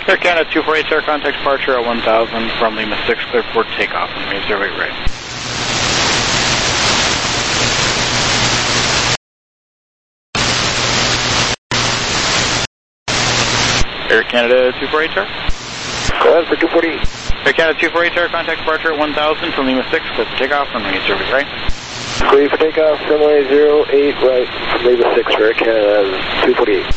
Air Canada 248, sir, contact departure at 1000 from Lima 6, cleared for takeoff, and raise your weight right. Air Canada 248, sir? Go ahead for 248. Air Canada 248, sir, contact departure at 1000 from Lima 6, cleared for takeoff, and raise your weight right. Clear for takeoff, runway 08 right from Lima 6 for Air Canada 248.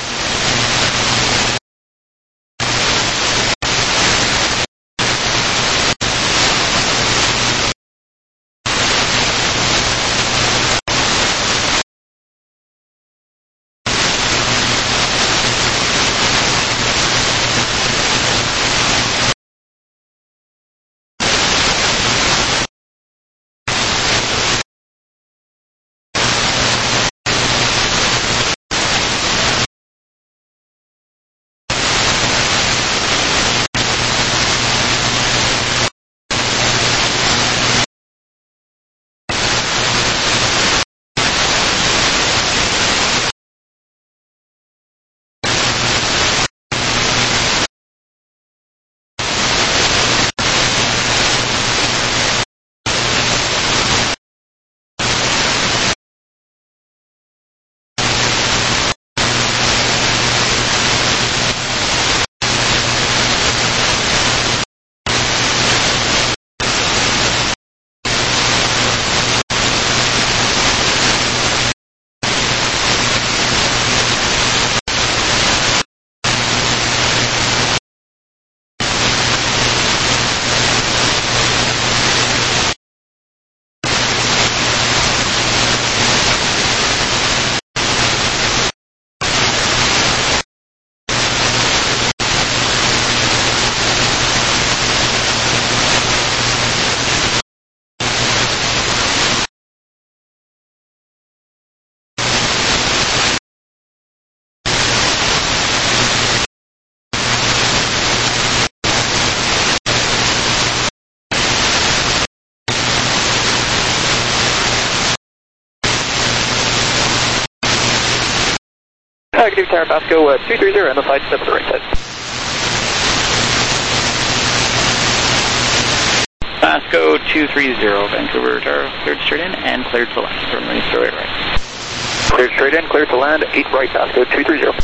Negative Tower Basco 230 and the flight step to the right side. Basco 230, Vancouver Tower, cleared straight in and cleared to land. Runway 08 right. Cleared straight in, cleared to land, 8 right, Basco 230.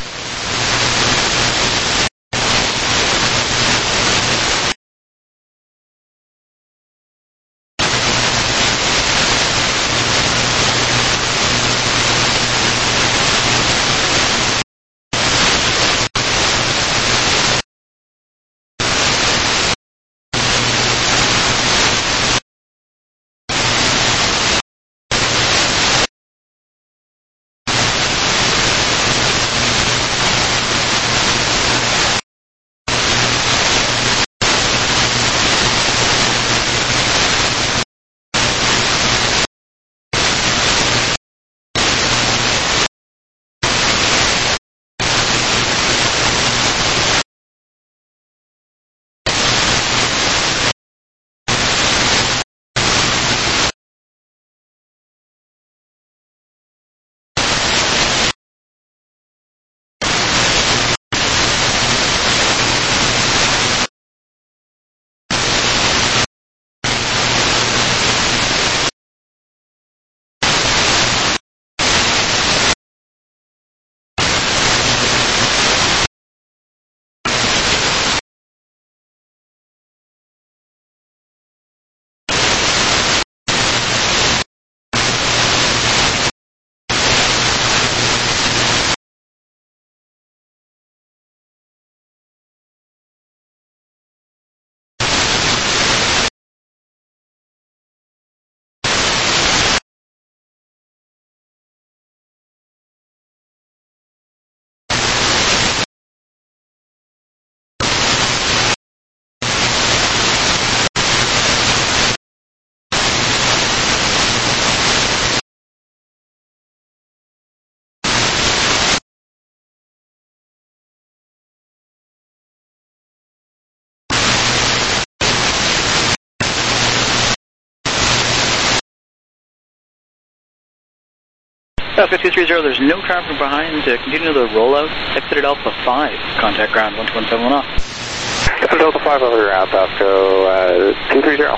Pasco 230, there's no traffic behind. Continue the rollout. Exit at Alpha 5. Contact ground 12171 off. Delta 5 over ground, Pasco 230.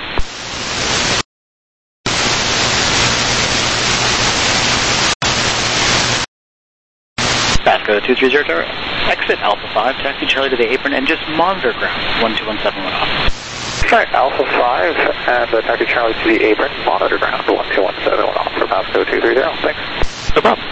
Pasco 230 Tower, exit Alpha 5, taxi Charlie to the apron, and just monitor ground 12171 off. Alright, Alpha 5 and taxi Charlie to the apron, monitor ground 12171 off for Pasco 230. Thanks. No problem.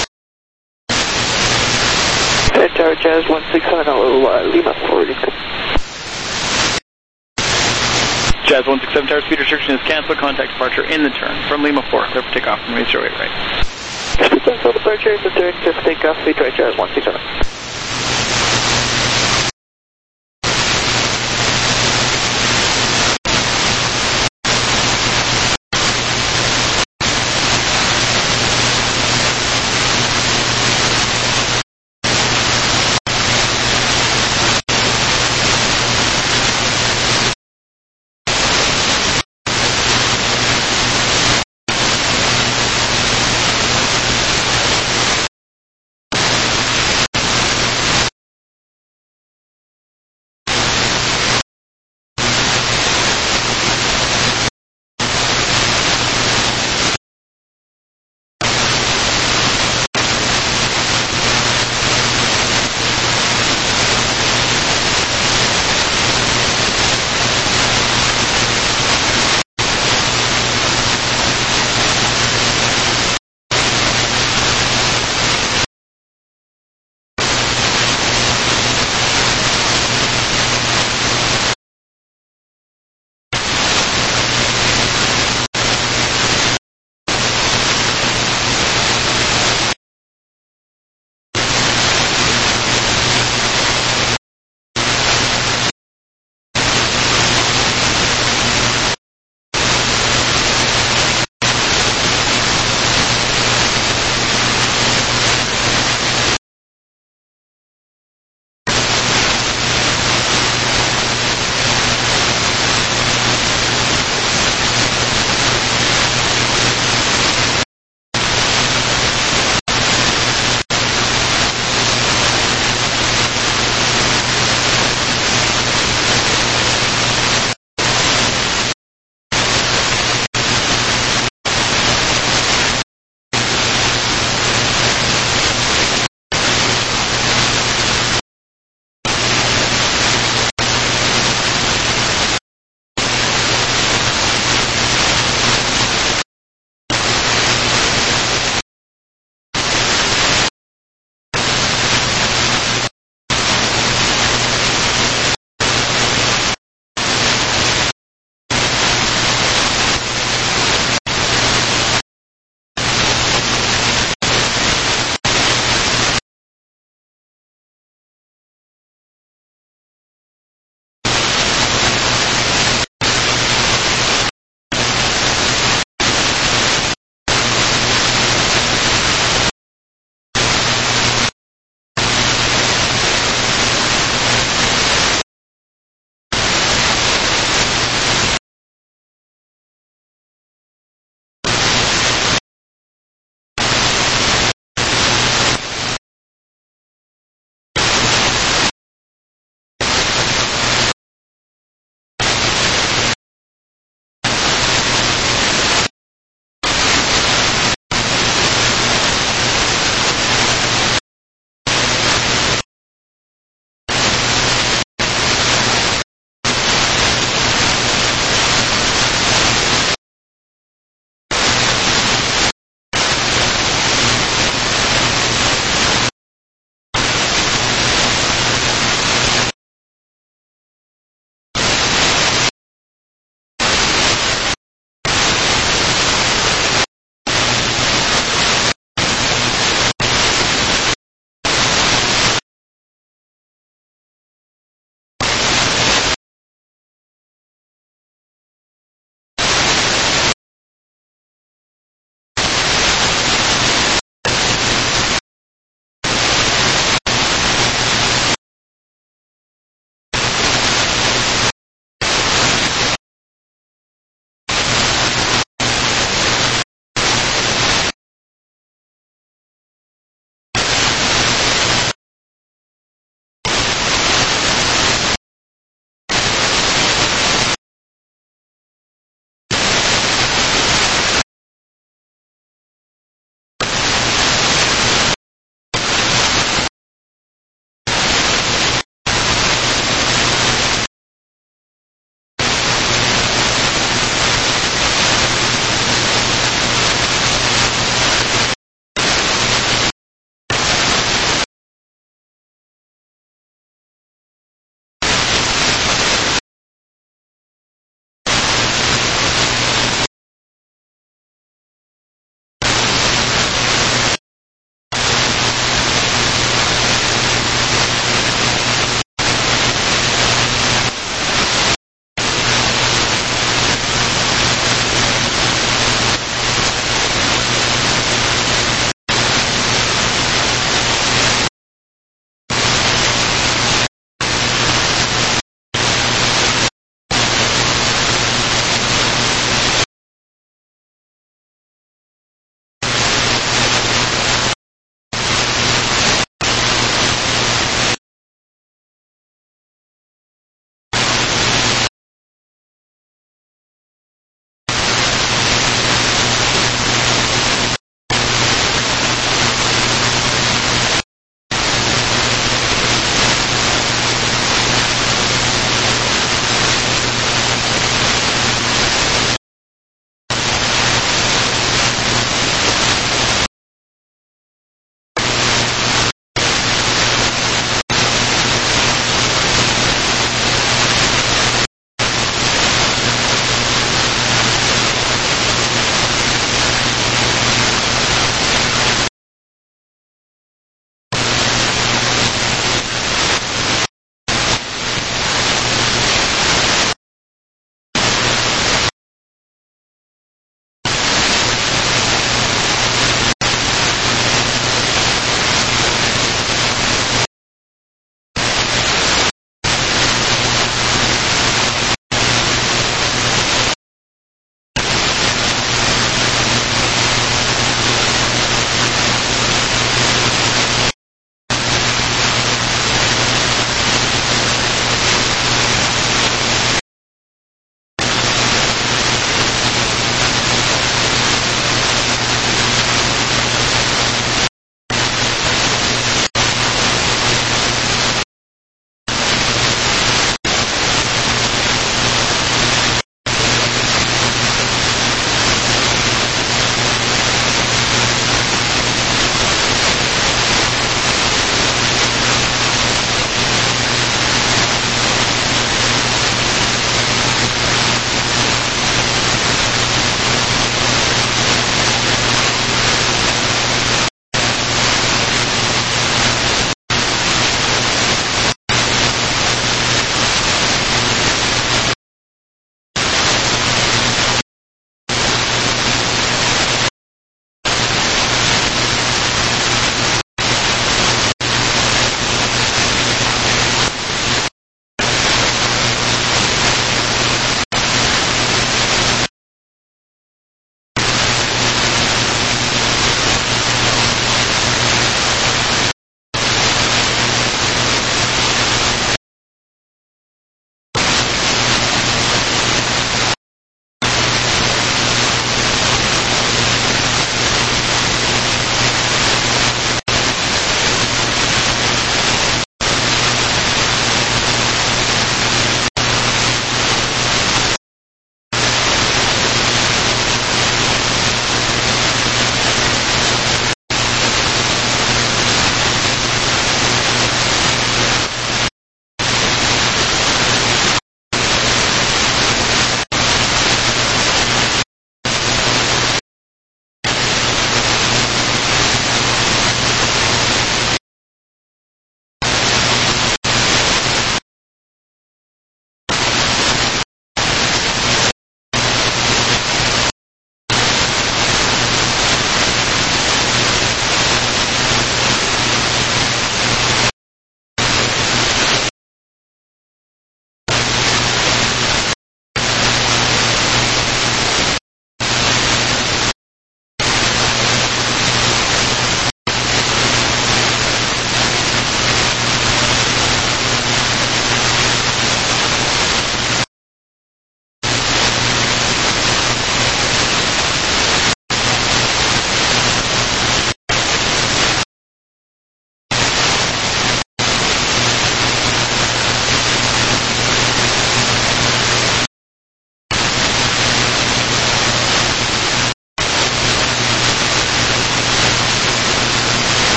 Tower Jazz 169, Lima forwarding. Jazz 167 tower speed restriction is canceled. Contact departure in the turn from Lima 4. Clear for takeoff from 08 right. Speed cancel departure in the turn, clear for takeoff, speed right, Jazz 167.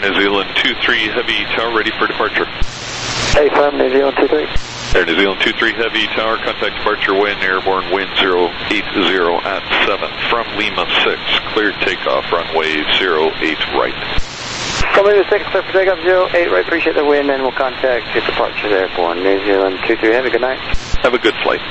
New Zealand 23 Heavy Tower, ready for departure. Affirm, New Zealand 23. Air New Zealand 23 Heavy Tower, contact departure when airborne, wind 080 at 7 from Lima 6, cleared takeoff, runway 08 right. From Lima 6, clear for takeoff 08 right, appreciate the wind, and we'll contact your departure airborne, New Zealand 23 Heavy, good night. Have a good flight.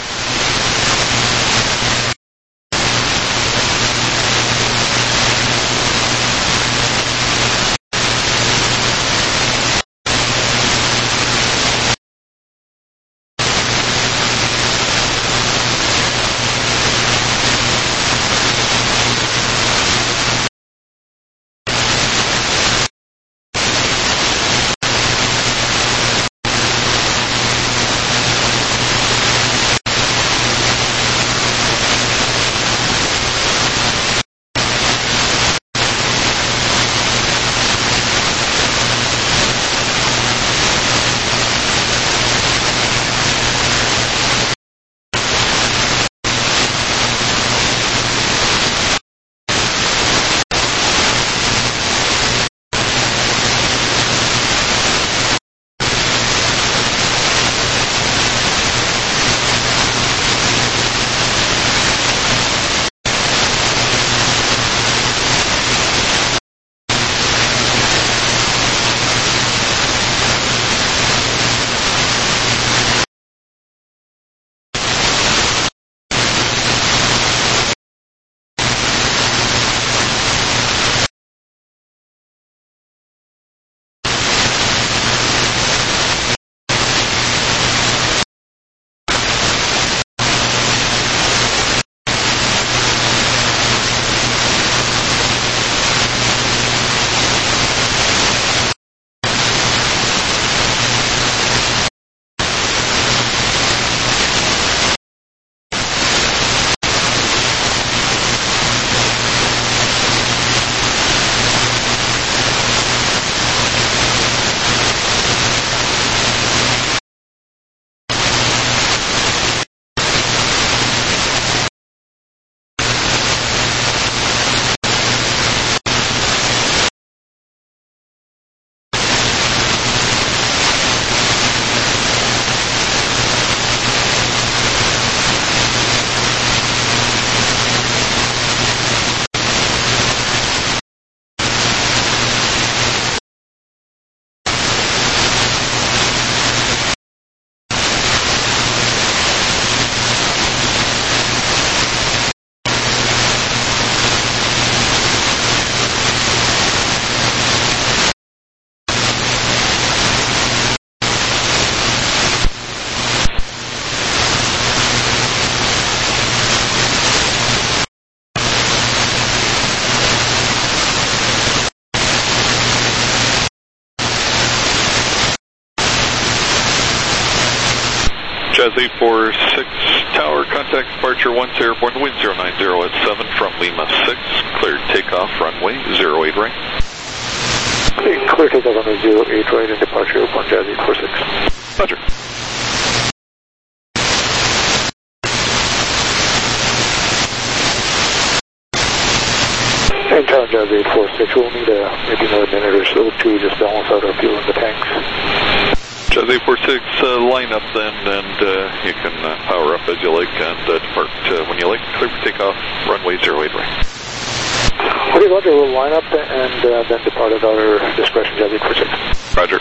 Jazz 846 Tower, contact departure once airborne, wind 090 at 7 from Lima 6, cleared takeoff, runway 08 right. Clear takeoff on the 08 right and departure airborne, Jazz 846. Roger. And town Jazz 846, we'll need maybe another minute or so to just balance out our fuel in the tanks. Jazz 846, line up then, and you can power up as you like and depart when you like. Clear for takeoff, runway 08 right. Okay, Roger, we'll line up and then depart at our discretion, Jazz 846. Roger.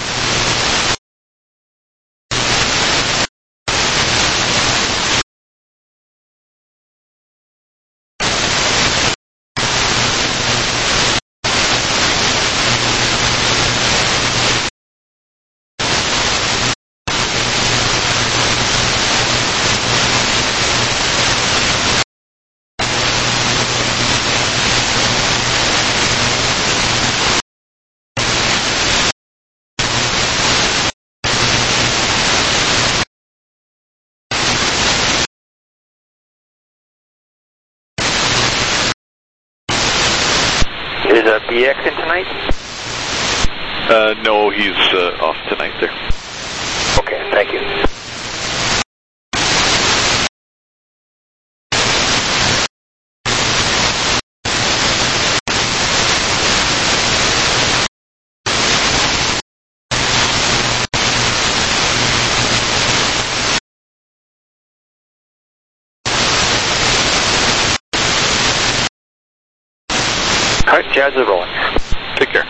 Is BX in tonight? No, he's off tonight there. Okay, thank you. Jazz is rolling. Take care.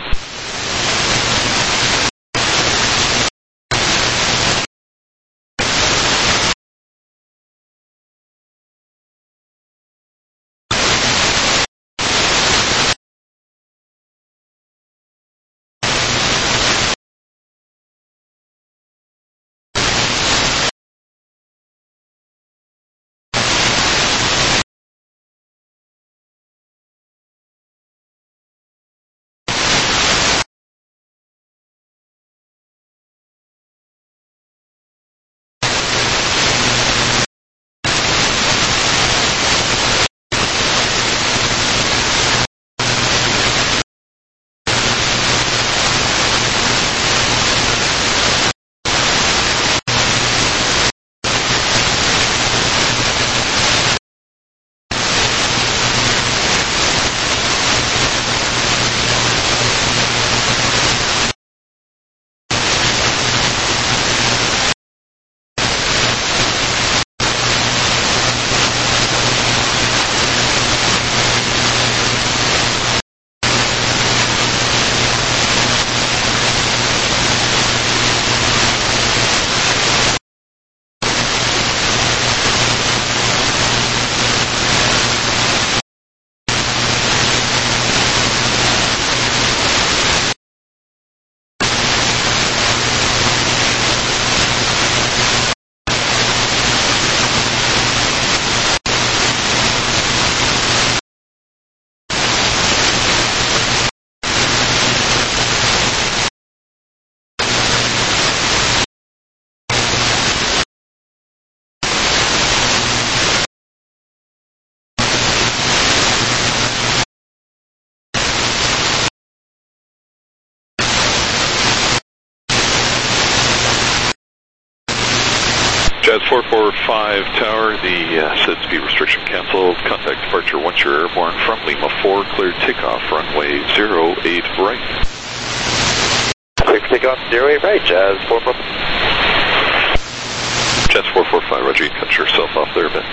Jazz 445 Tower, the said speed restriction canceled. Contact departure once you're airborne from Lima 4, cleared takeoff, runway 08 right. Clear takeoff 08 right, Jazz 445. Jazz 445, roger, you cut yourself off there a bit.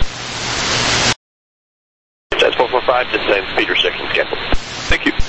Jazz 445, descend speed restrictions canceled. Thank you.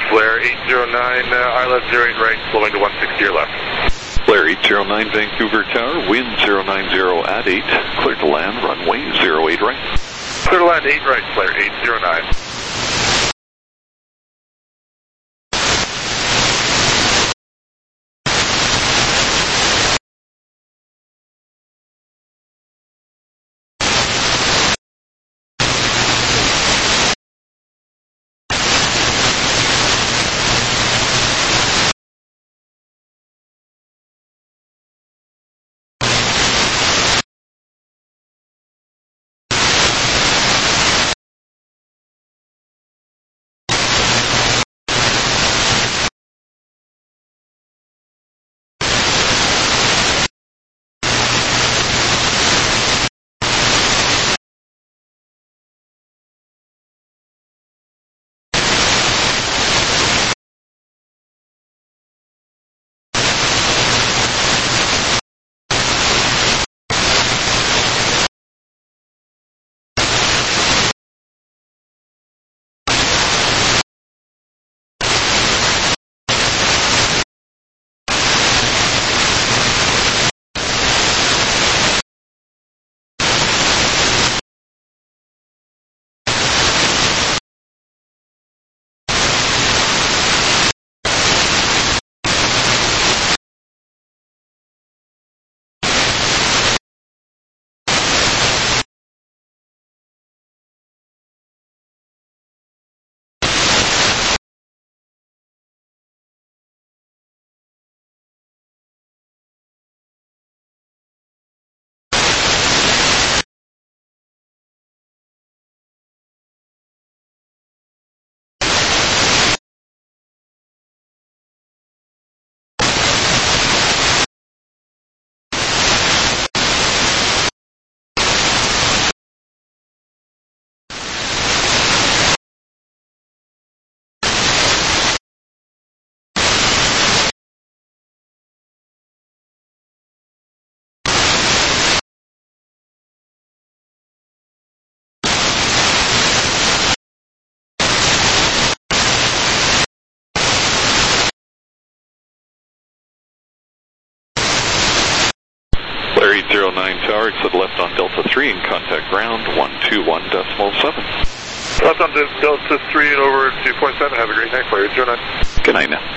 Blair 809, ILS 08 right, slowing to 160 your left. Blair 809 Vancouver Tower, wind 090 at 8, clear to land, runway 08 right. Clear to land 8 right, Blair 809. Blair 809 Tower, exit left on Delta 3 and contact ground 121.7. Left on Delta 3 and over 2.7. Have a great night, Blair 809. Good night now.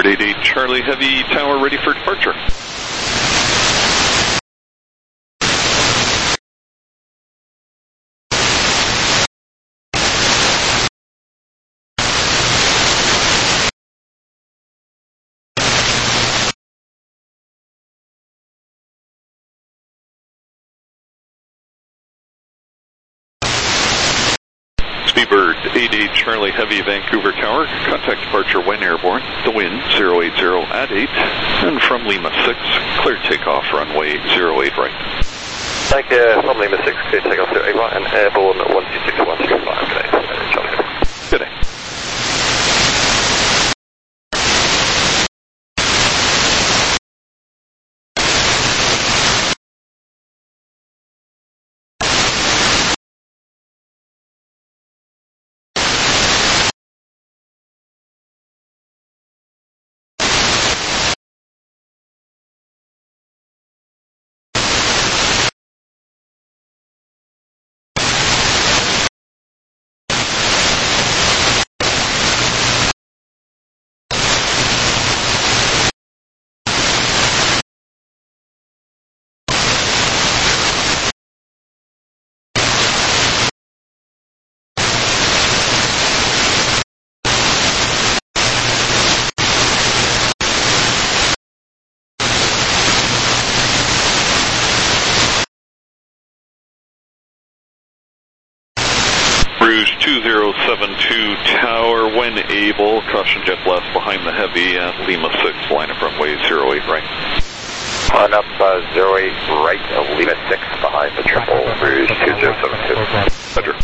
Cleared 88 Charlie Heavy Tower ready for departure. Speedbird 88 Charlie Heavy Vancouver Tower, contact departure when airborne, the wind 080 at 8, and from Lima 6, clear takeoff runway 08 right. Thank you, from Lima 6, clear takeoff 08 right, and airborne 126125, good day, Charlie. Good day. Rouge 2072 Tower, when able, caution jet blast behind the heavy at Lima 6, line up runway 08 right. Line up 08 right, Lima 6 behind the triple, Rouge 2072. Roger.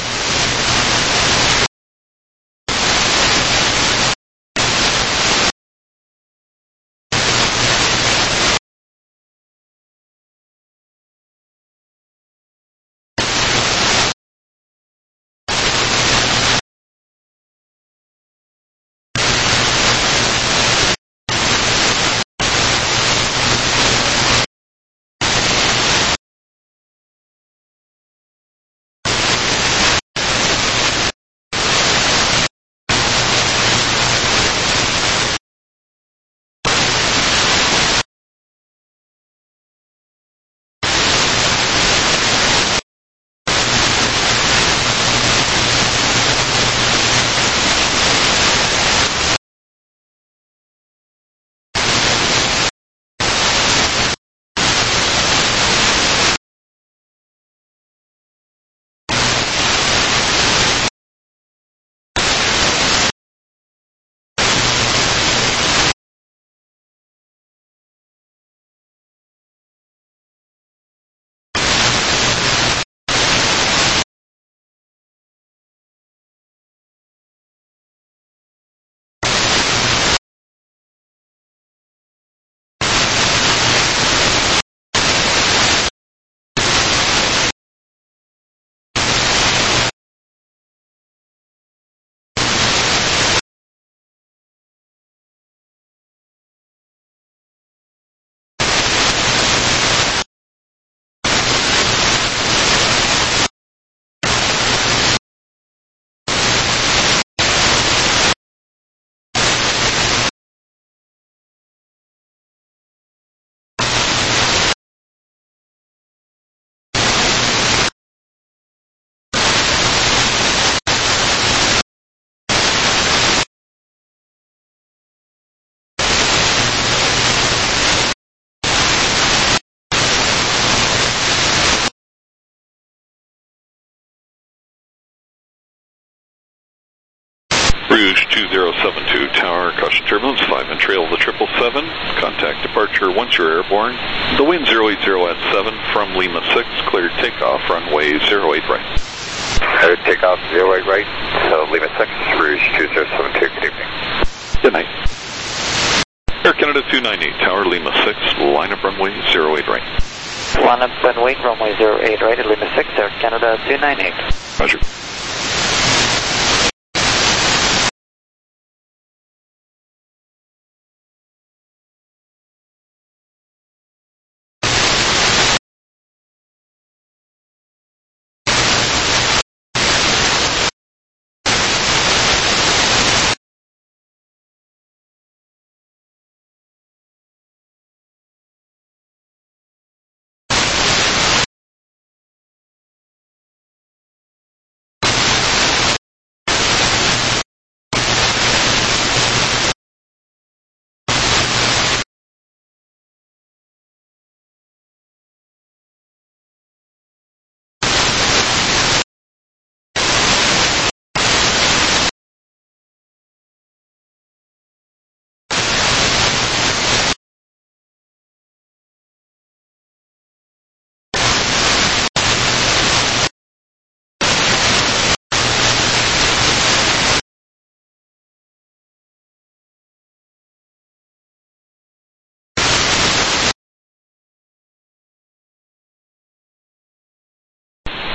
Rouge 2072 Tower, caution turbulence 5 and trail of the 777, contact departure once you're airborne, the wind 080 at 7, from Lima 6, cleared takeoff, runway 08 right. Cleared takeoff 08 right, so Lima 6, Rouge 2072, good evening. Good night. Air Canada 298 Tower, Lima 6, line up runway 08 right. Line up and wait, runway 08 right at Lima 6, Air Canada 298. Roger.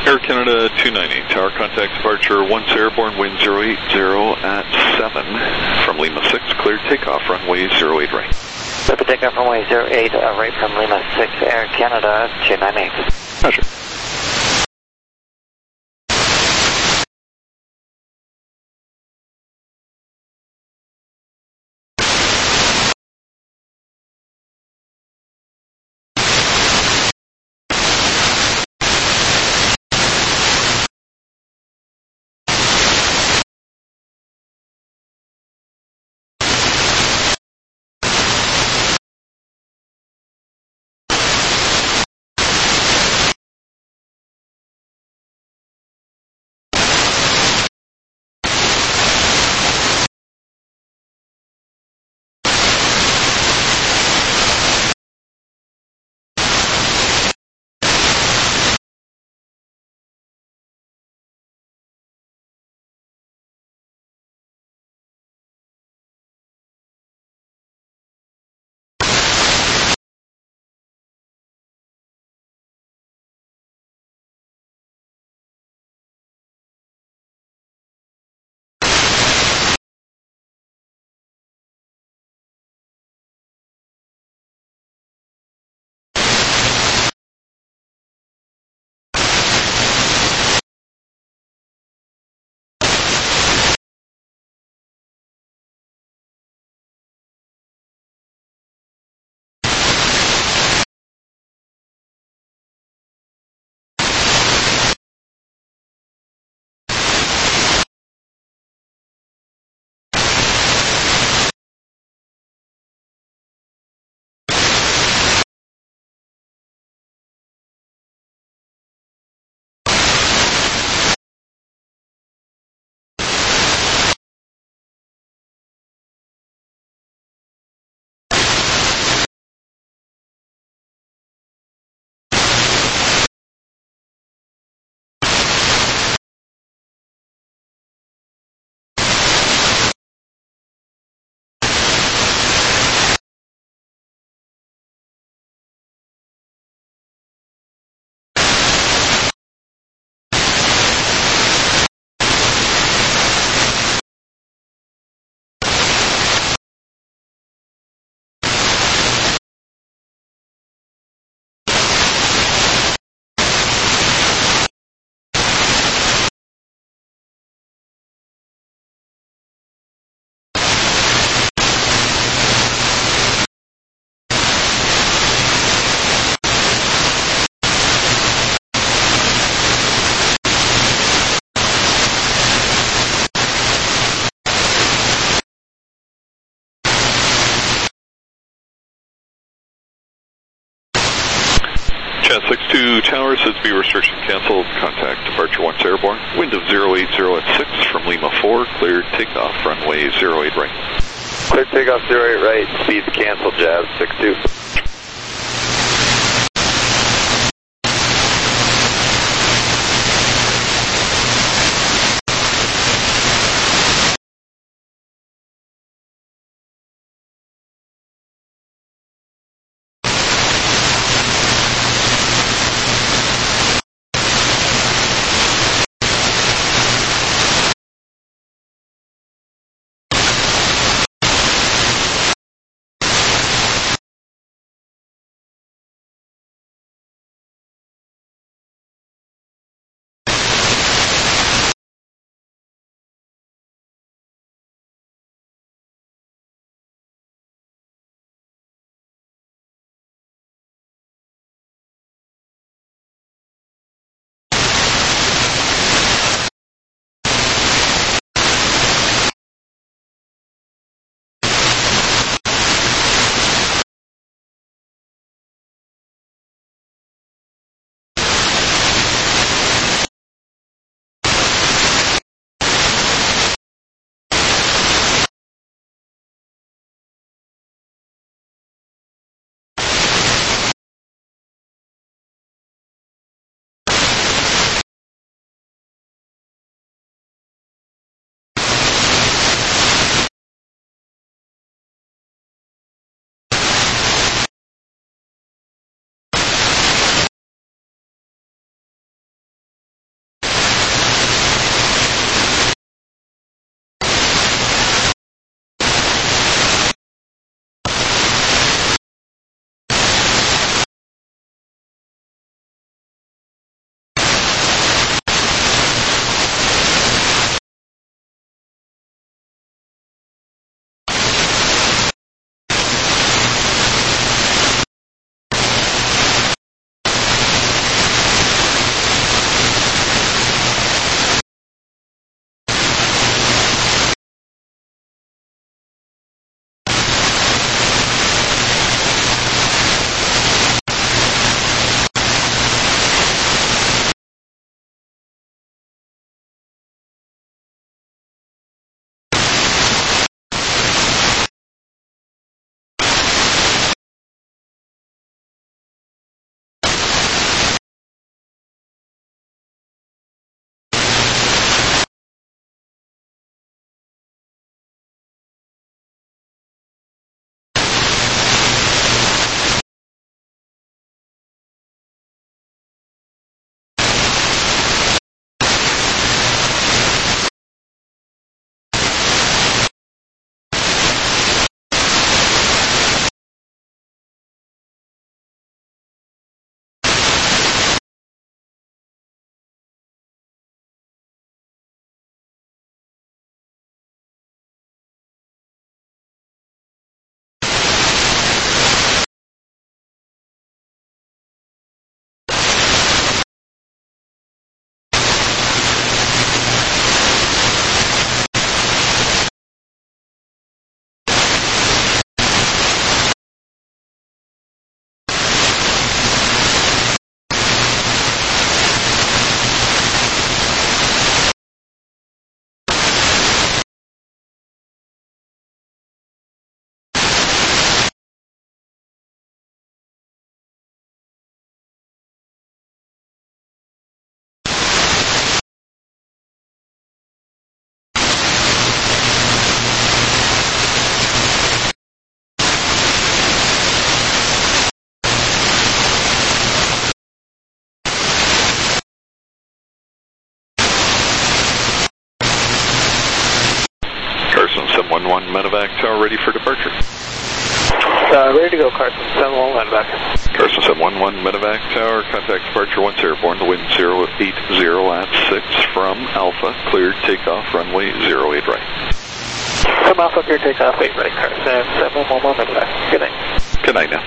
Air Canada 290, tower contact departure once airborne, wind 080 at 7 from Lima 6, cleared takeoff, runway 08 right. Clear for takeoff, runway 08 right from Lima 6, Air Canada 298. Roger. Chat 62 Tower says B restriction canceled. Contact departure once airborne. Wind of 080 at 6 from Lima 4. Cleared takeoff. Runway 08 right. Cleared takeoff 08 right. Speeds canceled. Jazz 62. 7-1 medevac tower ready for departure. Ready to go, Carson 7-1 medevac. Carson 711 medevac tower, contact departure once airborne, the wind 080 at 6 from Alpha, cleared takeoff, runway 08 right. From Alpha, cleared takeoff, 8 right, Carson 711 medevac. Good night. Good night now.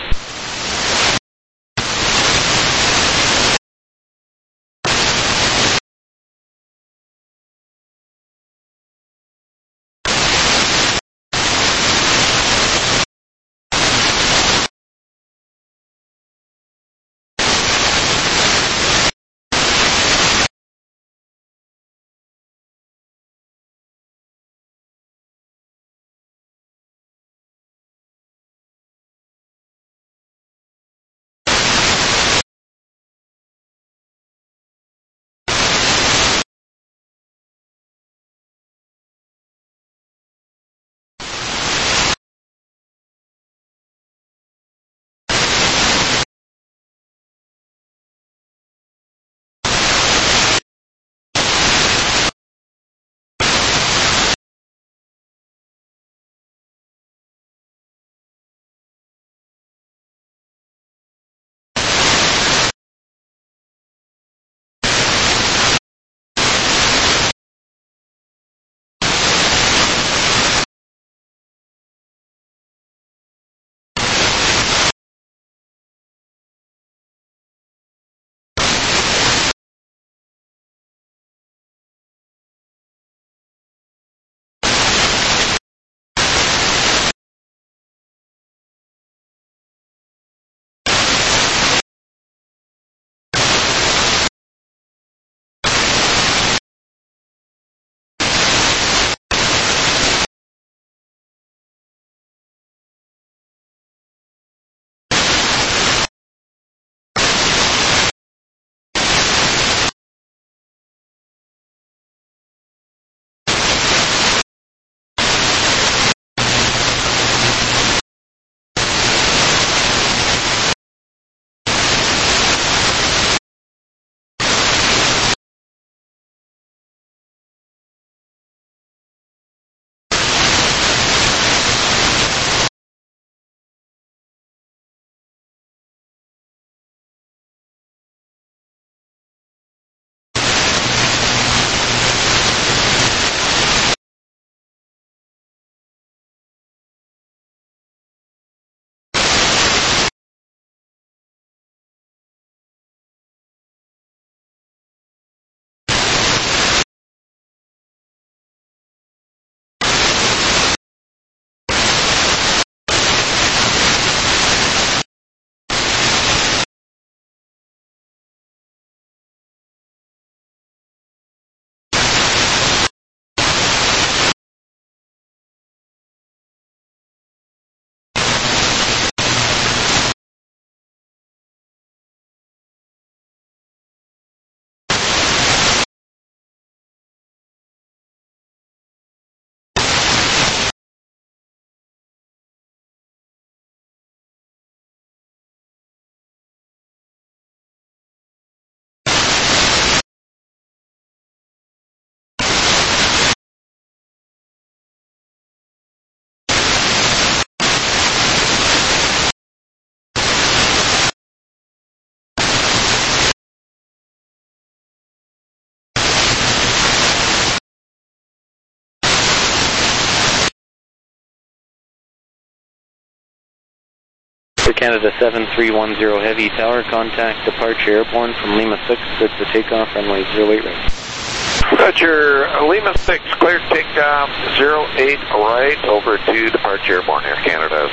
Canada 7310 Heavy Tower, contact departure airborne from Lima 6, good for takeoff, runway 08 right. Roger, Lima 6, cleared takeoff, 08 right, over to departure airborne, Air Canada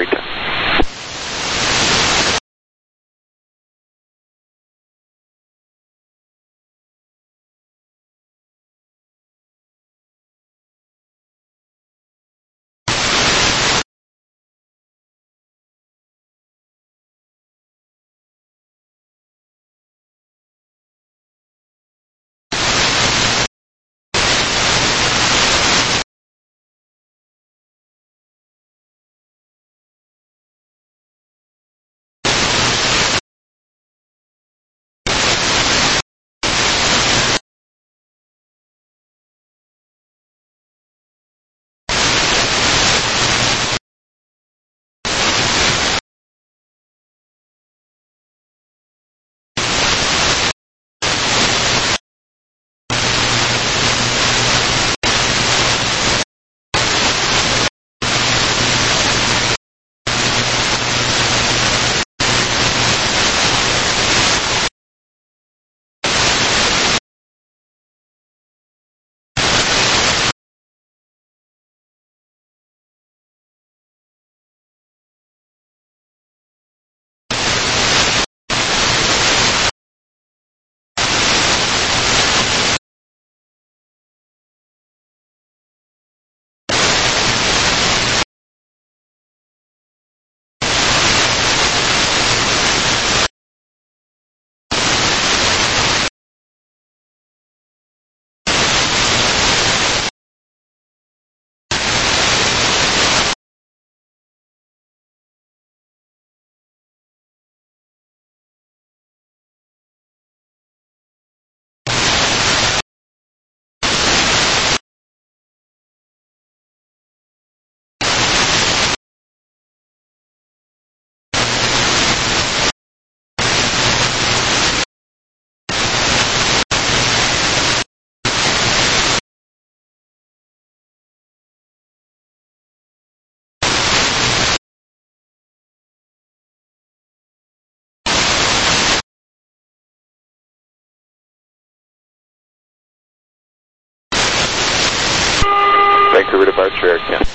7310. departure air 10.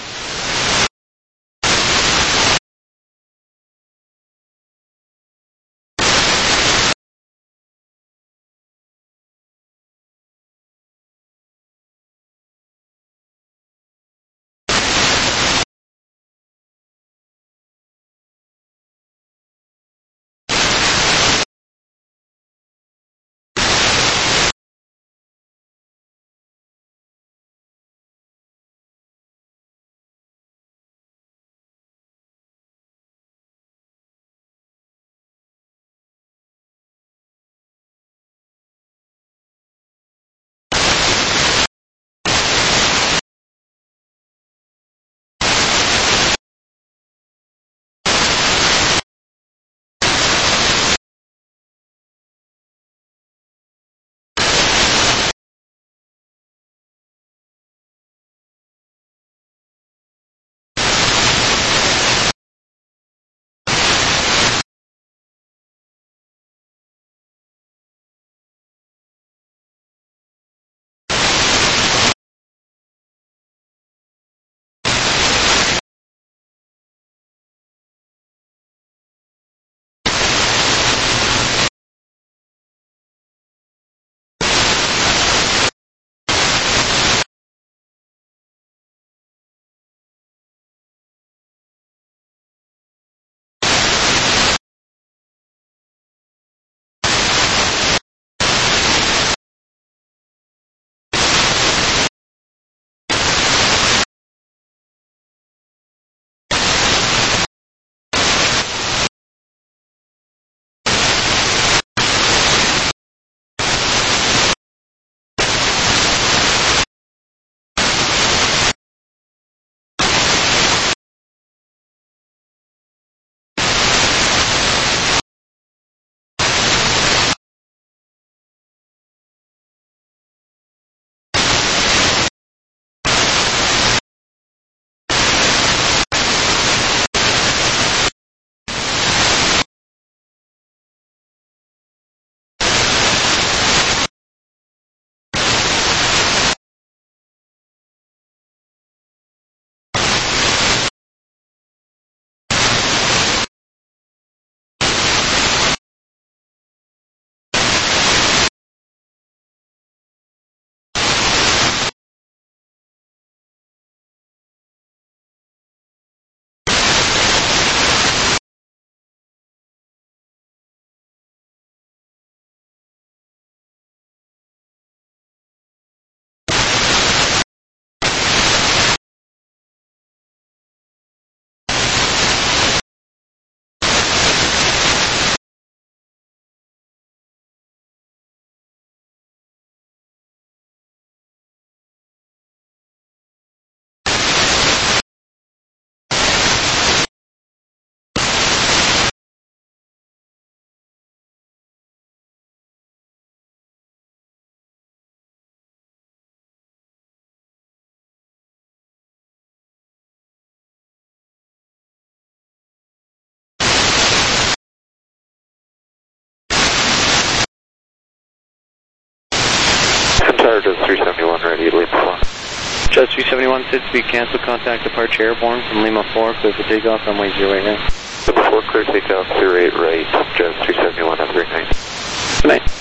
Tower to 371, ready to leave the floor. Jet 371, sit speed cancel, contact departure airborne from Lima 4, clear for takeoff, runway 08 right. Lima 4, clear takeoff, 08 right, Jet 371, have a great night. Good night.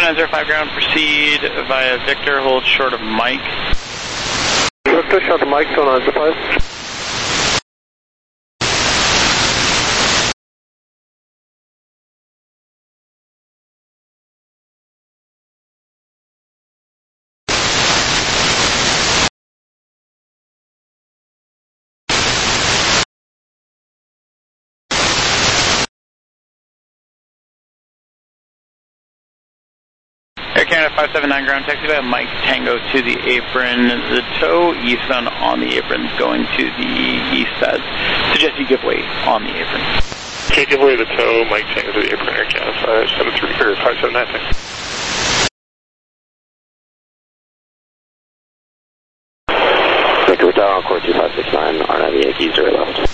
2905 ground, proceed via Victor, hold short of Mike. Victor, short of Mike, 2905. Air Canada 579 ground, taxi by Mike Tango to the apron. The tow eastbound on the apron going to the east side. Suggest you give way on the apron. Okay, give way to tow, Mike Tango to the apron, Air Canada 573 or 579. Victor Tower, Encore 2569, R90 Yankee 0 left.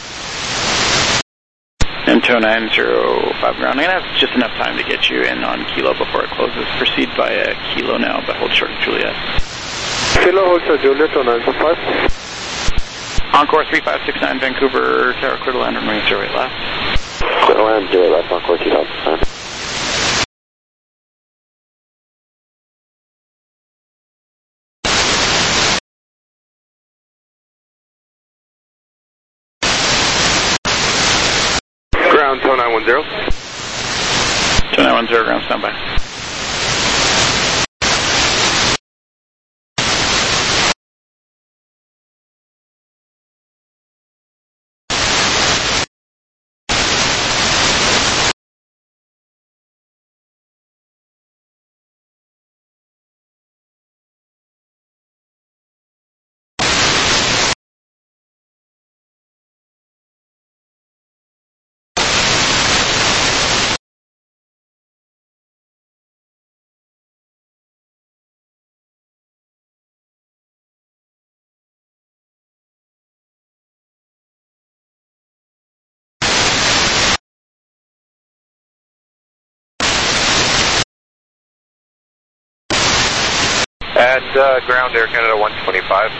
And tow 905 ground. I'm going to have just enough time to get you in on Kilo before it closes. Proceed via Kilo now, but hold short of Juliet. Kilo, hold short Juliet, 2905. Encore 3569, Vancouver Tower, clear to land runway 08 left. Clear to land 08 left, Encore 2569. Ground, tow 910. Tow 910 ground, standby. And ground, Air Canada 125.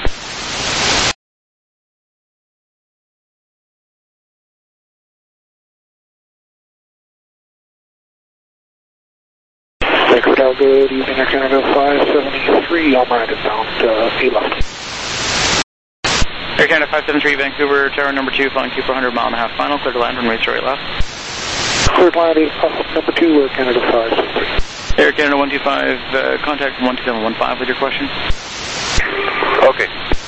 Vancouver, good evening, Air Canada 573, Almighty bound, left. Air Canada 573, Vancouver Tower number 2, flying Q400 mile and a half final, clear to land runway 08 left. Clear to land, number 2, Air Canada 573. Air Canada 125, contact 12715 with your question. Okay.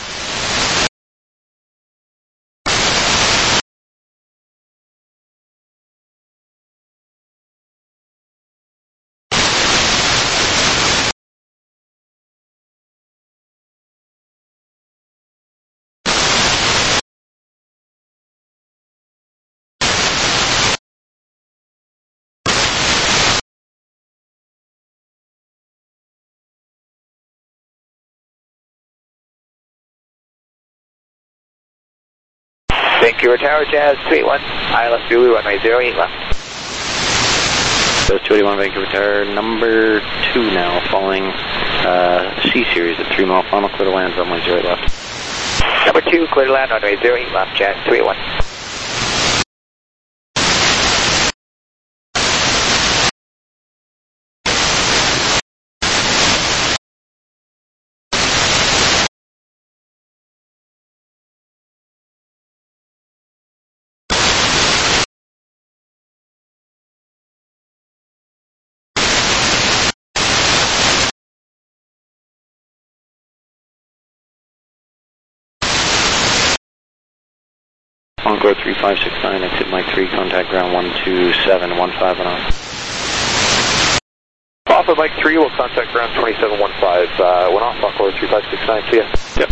Vancouver Tower, Jazz 281, ILS Zulu, runway 08 left. Those 281 Vancouver Tower, number 2 now, following C-Series at 3 mile final, clear to land, runway 08 left. Number 2, clear to land, runway 08 left, Jazz 281. Encore 3569, exit Mike 3, contact ground 12715 and on. Off of Mike 3, we'll contact ground 2715. Went off, Encore 3569, see ya. Yep.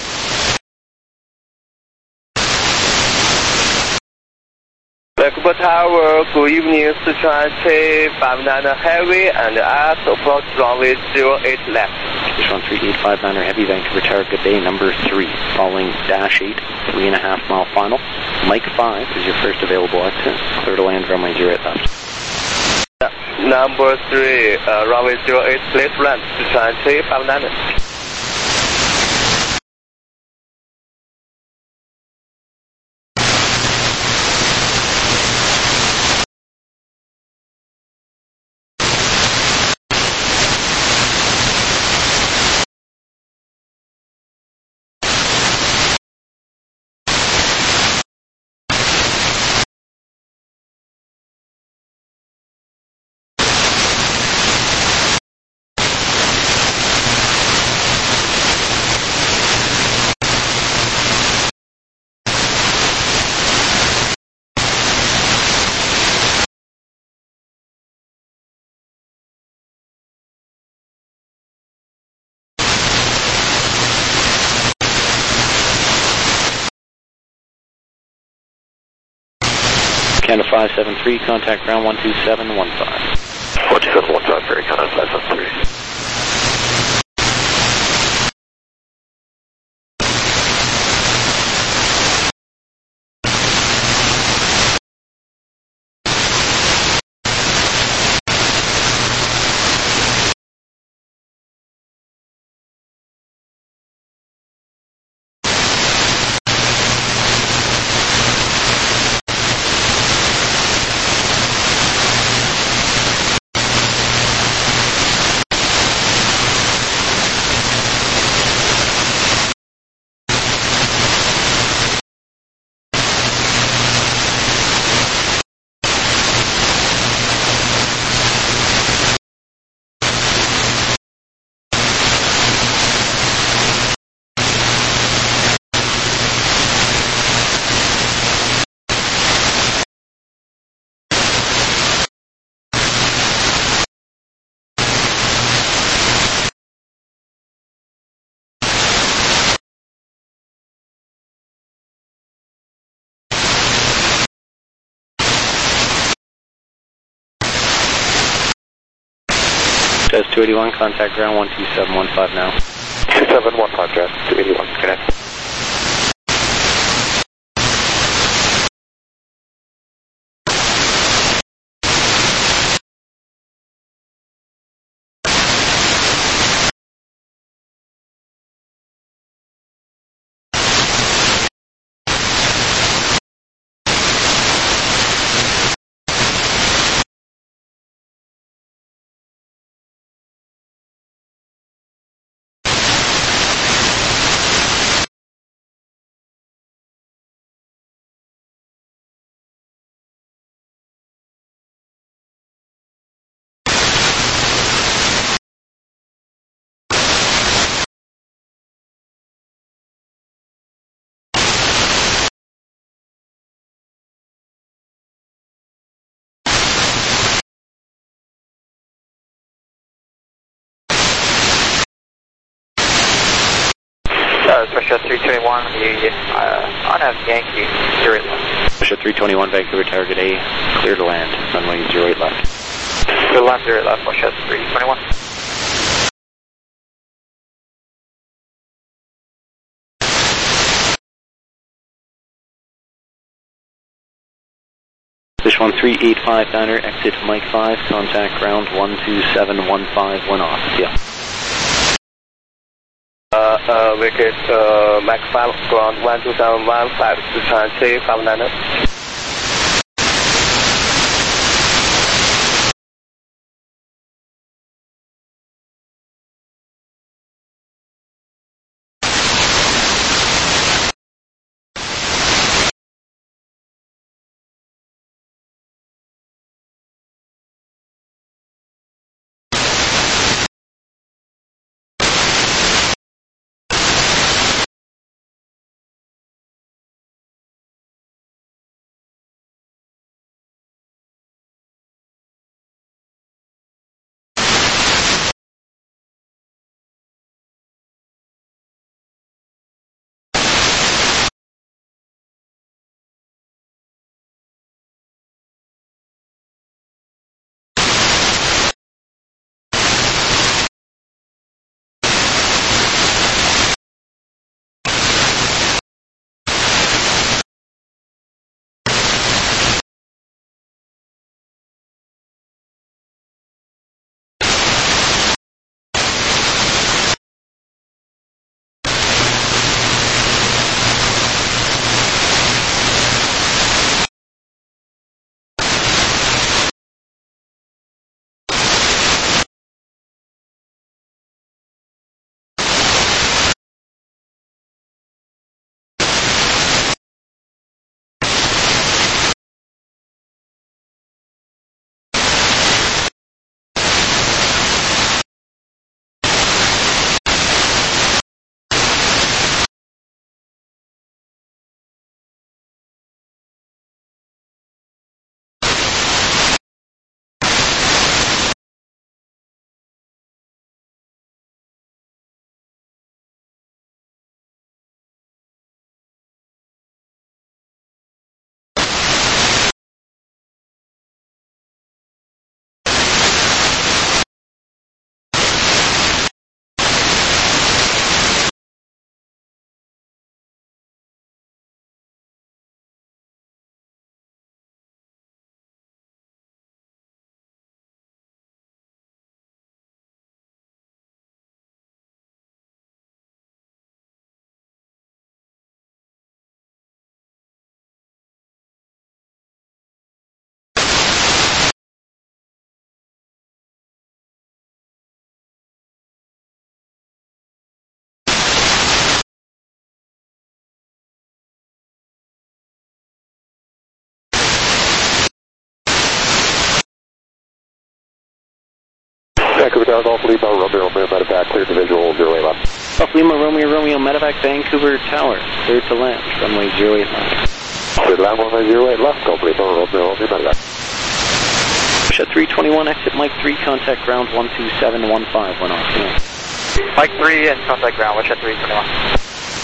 Vancouver Tower, good evening, Sichuan 359 Heavy and ask approach runway 08 left. Sichuan 3859 Heavy, Vancouver Tower, good day, number 3, following dash 8, 3.5 mile final. Mike 5 is your first available exit, clear to land, runway 08 left. Number 3, runway 08, please land, Sichuan 359. Canada 573, contact ground 12715. 12715, Ferry Canada 573. Jazz 281, contact ground 12715 now. 2715, Jazz 281, connect. Russia 321, on a Yankee, 08 left. Russia 321, Vancouver, target A, clear to land, runway 08 left. Clear to land, 08 left, Russia 321. Fish 1385 downer, exit Mike 5, contact ground 12715, one off, yeah. Wicket Mach 5, ground 12715, to try and say 599. Vancouver Tower, Golf Lima, Romeo, medevac, cleared to visual, 08 left. Golf Lima, Romeo, medevac, Vancouver Tower, cleared to land, runway 08 left. Cleared to land, runway 08 left, Golf Lima, Romeo, medevac. Shed 321, exit Mike 3, contact ground 12715, went off. Mike 3 and contact ground, Shed 321.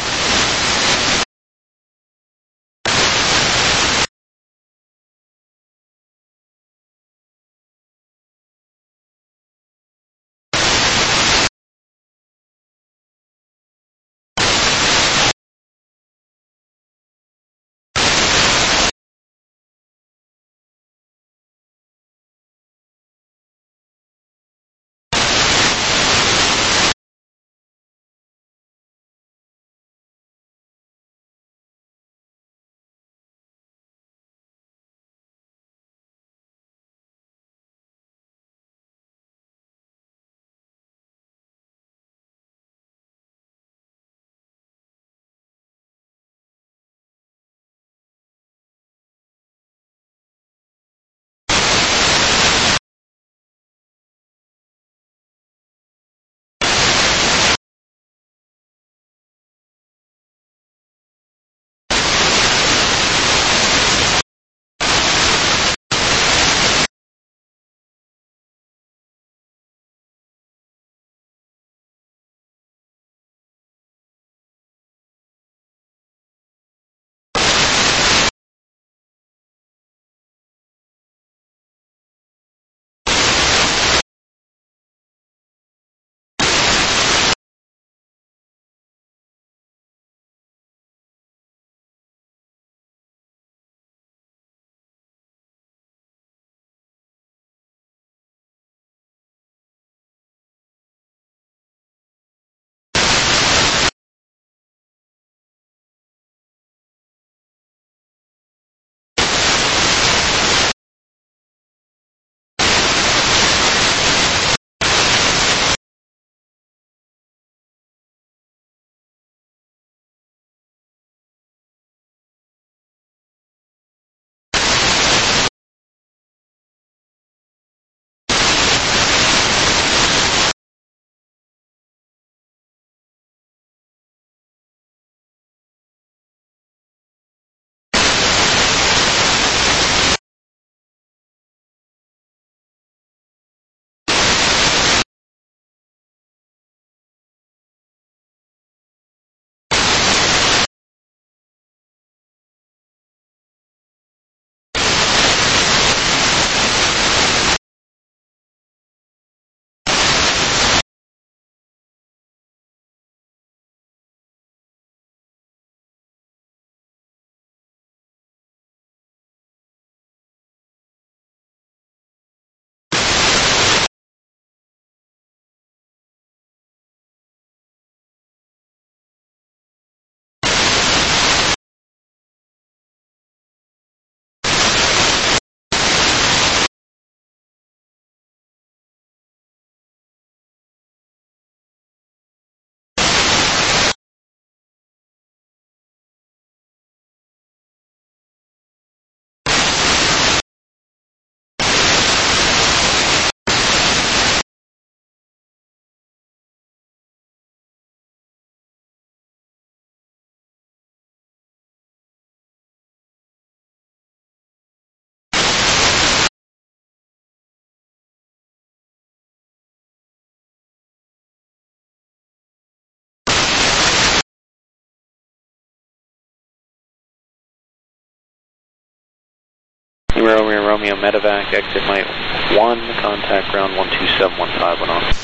Romeo, medevac, exit Mike 1, contact ground 12715, went off.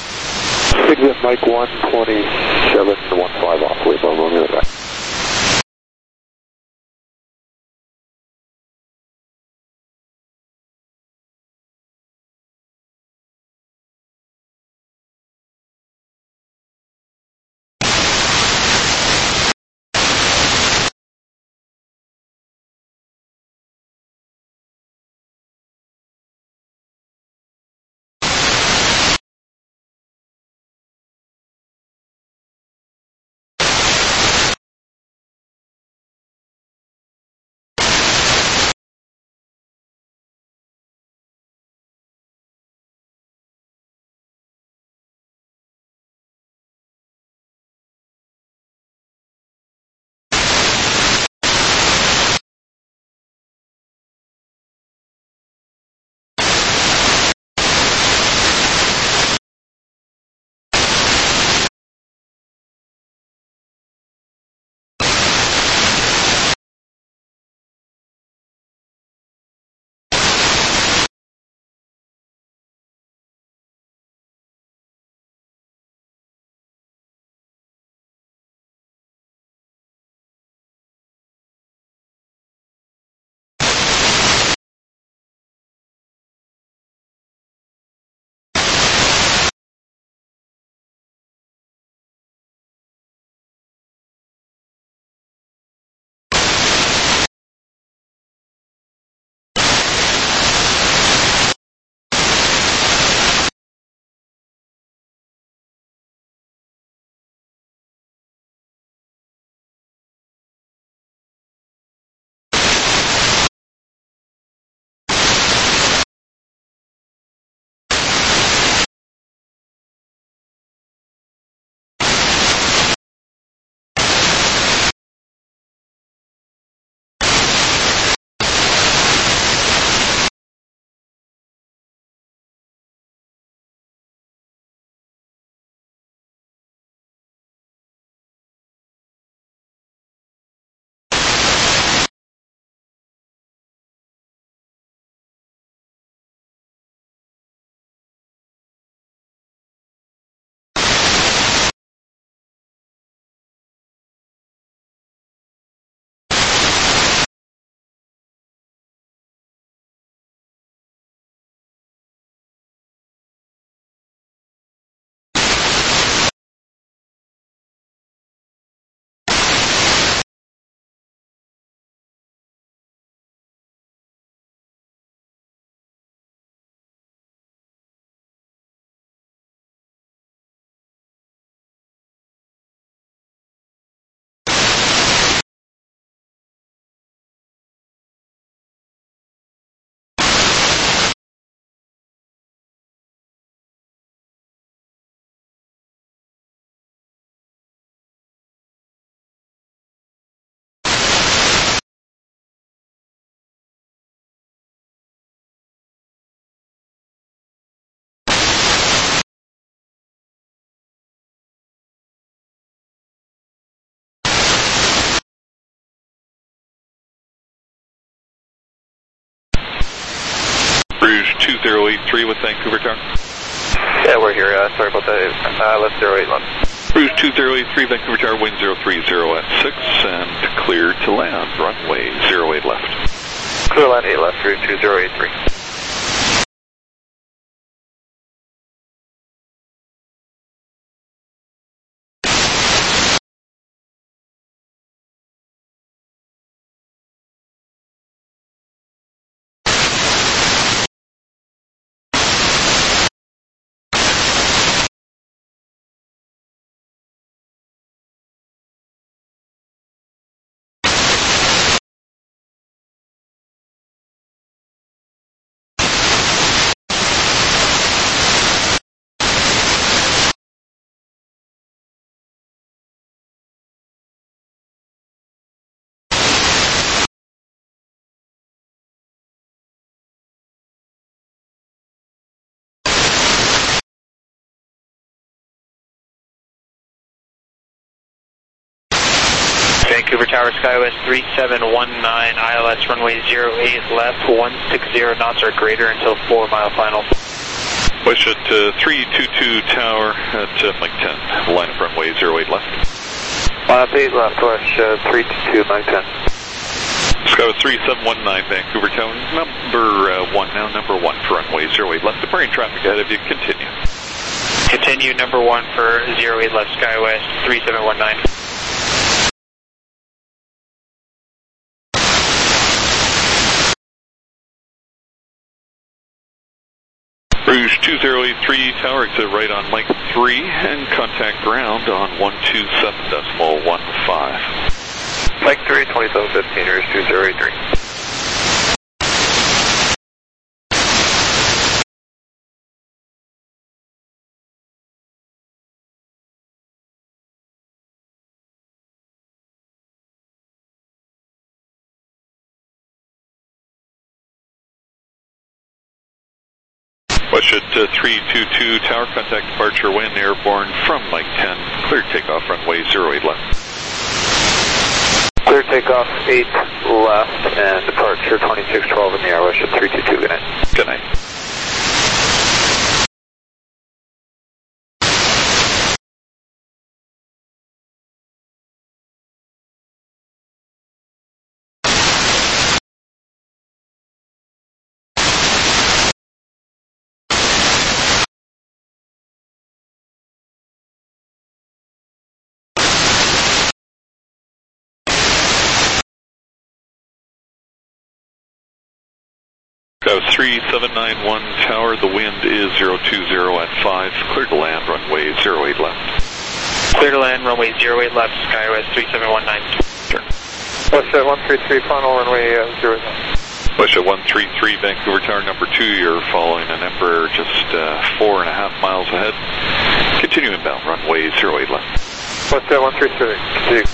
Exit Mike 12715 off, Romeo, medevac. 2083 with Vancouver Tower. Yeah, we're here. Sorry about that. Left 08 left. Rouge 2083 Vancouver Tower, wind 030 at 6, and clear to land, runway 08 left. Clear land 8 left, Rouge 2083. Vancouver Tower, SkyWest 3719, ILS runway 08 left, 160 knots or greater until 4 mile final. Wish at 322 Tower at Mike 10, line of runway 08 left. Line up 8 left, Wish 322 Mike 10. SkyWest 3719 Vancouver Tower, number 1 now, number 1 for runway 08 left. Departing traffic ahead of you, continue. Continue, number 1 for 08 left, SkyWest 3719. Rouge 2083 Tower, exit right on Mike 3 and contact ground on 127.15. Mike 3, 2715, Rouge 2083. Wish at 322 Tower, contact departure wind airborne from Mike 10, clear takeoff runway 08 left. Clear takeoff 8 left and departure 2612 in the air, Wish at 322, good night. Good night. That was 3791 Tower, the wind is 020 at 5, clear to land, runway 08 left. Clear to land, runway 08 left, SkyWest 3719. Turn. Wish at 133, final runway 08 left. Wish at 133 Vancouver Tower, number 2, you're following an Embraer just 4.5 miles ahead. Continue inbound, runway 08 left. Wish at 133, continue.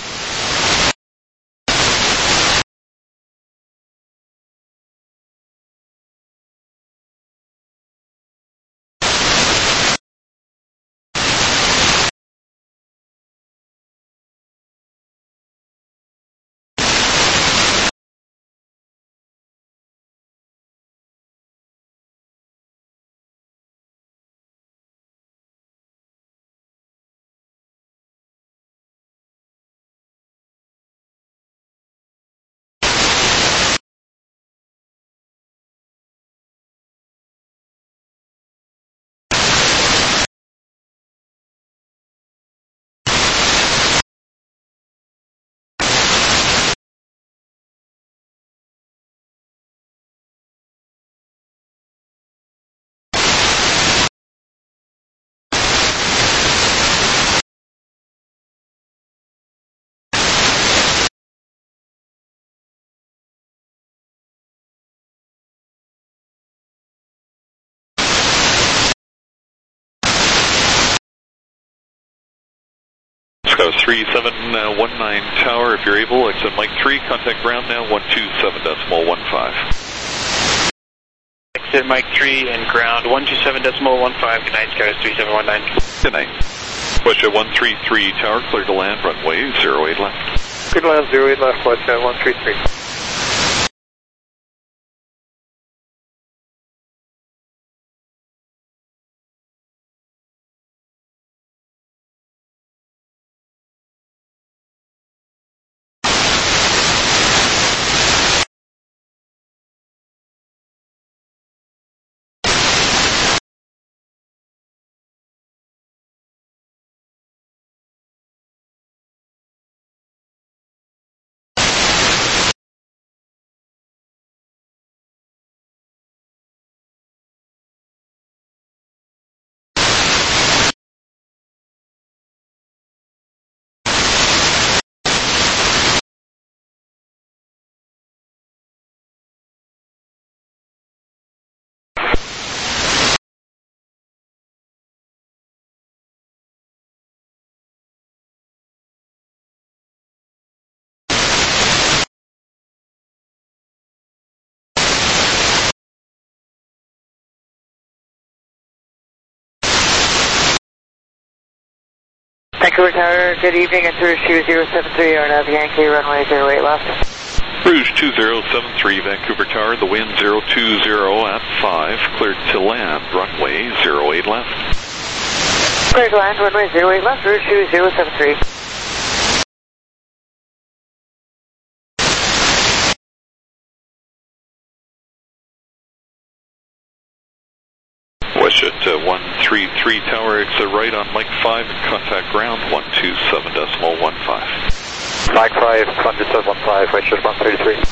That was 3719 Tower, if you're able, exit Mike 3, contact ground now, 127.15. Exit Mike 3 and ground 127.15. Good night, SkyWest 3719. Good night. Wish at 133 Tower, clear to land, runway 08 left. Clear to land 08 left, Wish at 133. Vancouver Tower, good evening. It's Rouge 2073, RNAV Yankee, runway 08 left. Rouge 2073, Vancouver Tower, the wind 020 at 5, cleared to land, runway 08 left. Cleared to land, runway 08 left, Rouge 2073. WestJet 133 Tower, exit right on Mike 5 and contact ground 127.15. Mike 5, 127.15, WestJet 133.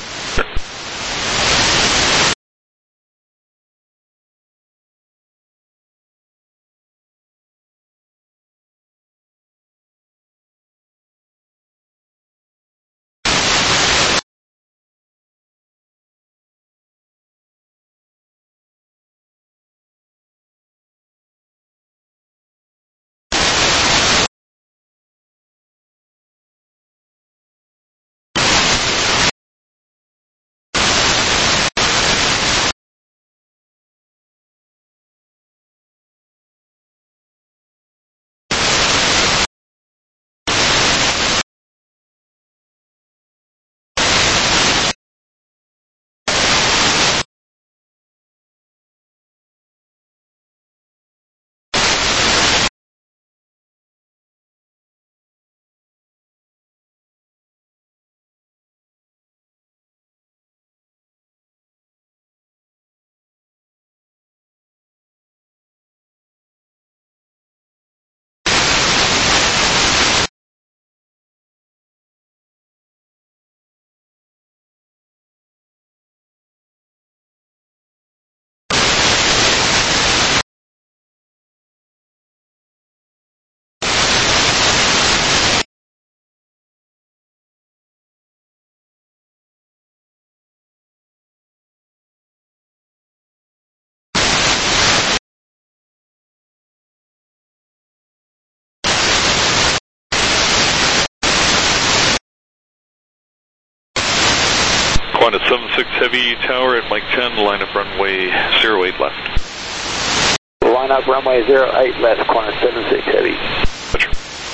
Qantas 76 Heavy Tower at Mike 10, line up runway 08 left. Line up runway 08 left, Qantas 76 Heavy. Roger.